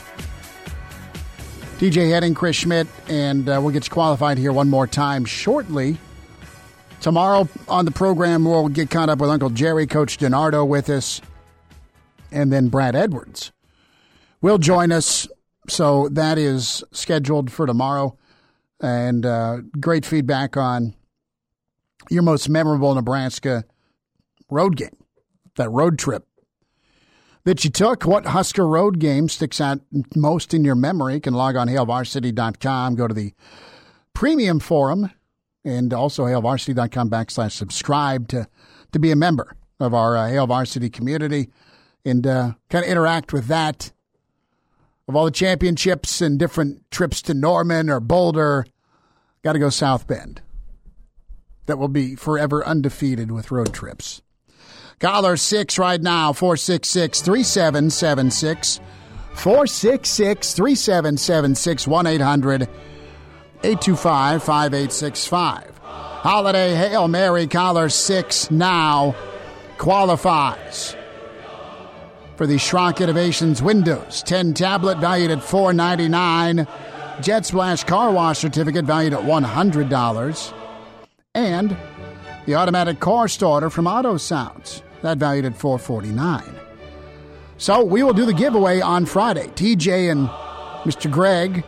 D J Henning, Chris Schmidt, and uh, we'll get you qualified here one more time shortly. Tomorrow on the program, we'll get caught up with Uncle Jerry, Coach DiNardo with us, and then Brad Edwards will join us. So that is scheduled for tomorrow. And uh, great feedback on your most memorable Nebraska road game, that road trip that you took. What Husker road game sticks out most in your memory? You can log on Hail Varsity dot com, go to the premium forum, and also Hail Varsity dot com backslash subscribe to, to be a member of our uh, Hail Varsity community and uh, kind of interact with that. Of all the championships and different trips to Norman or Boulder, got to go South Bend. That will be forever undefeated with road trips. Caller six right now, four six six, three seven seven six. four six six, three seven seven six, one eight hundred, eight two five, five eight six five. Holiday Hail Mary, caller six now qualifies for the Schrock Innovations Windows ten tablet valued at four ninety-nine, Jet Splash car wash certificate valued at one hundred dollars, and the automatic car starter from Auto Sounds, that valued at four forty-nine. So we will do the giveaway on Friday. T J and Mister Greg,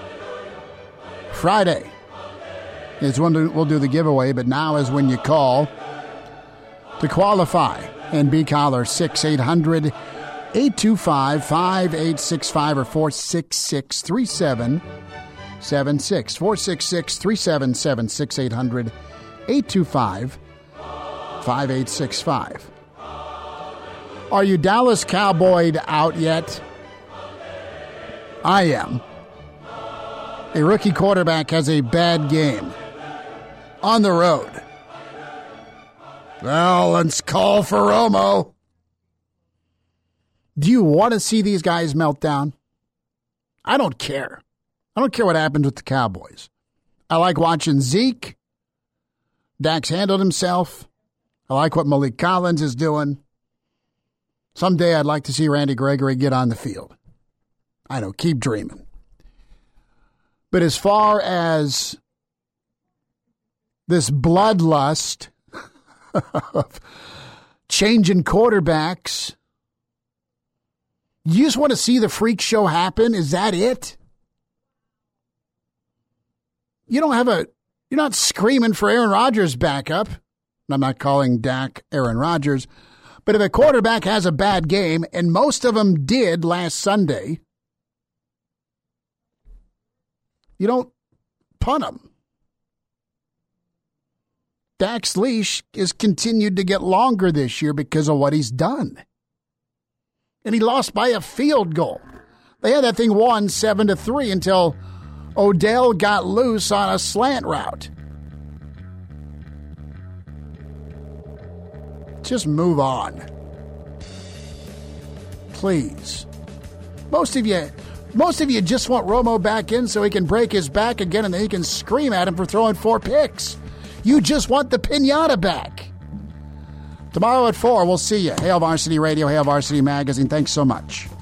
Friday is when we'll do the giveaway, but now is when you call to qualify and be caller six eight hundred, eight two five, five eight six five or four six six, three seven seven six. four six six, three seven seven six, eight hundred, eight two five, five eight six five. Are you Dallas Cowboyed out yet? I am. A rookie quarterback has a bad game on the road. Well, let's call for Romo. Do you want to see these guys melt down? I don't care. I don't care what happens with the Cowboys. I like watching Zeke. Dak's handled himself. I like what Malik Collins is doing. Someday I'd like to see Randy Gregory get on the field. I know, keep dreaming. But as far as this bloodlust of changing quarterbacks, you just want to see the freak show happen? Is that it? You don't have a, you're not screaming for Aaron Rodgers backup. I'm not calling Dak Aaron Rodgers. But if a quarterback has a bad game, and most of them did last Sunday, you don't punt him. Dak's leash has continued to get longer this year because of what he's done. And he lost by a field goal. They had that thing won seven to three until Odell got loose on a slant route. Just move on. Please. Most of you most of you just want Romo back in so he can break his back again and then he can scream at him for throwing four picks. You just want the piñata back. Tomorrow at four, we'll see you. Hail Varsity Radio, Hail Varsity Magazine. Thanks so much.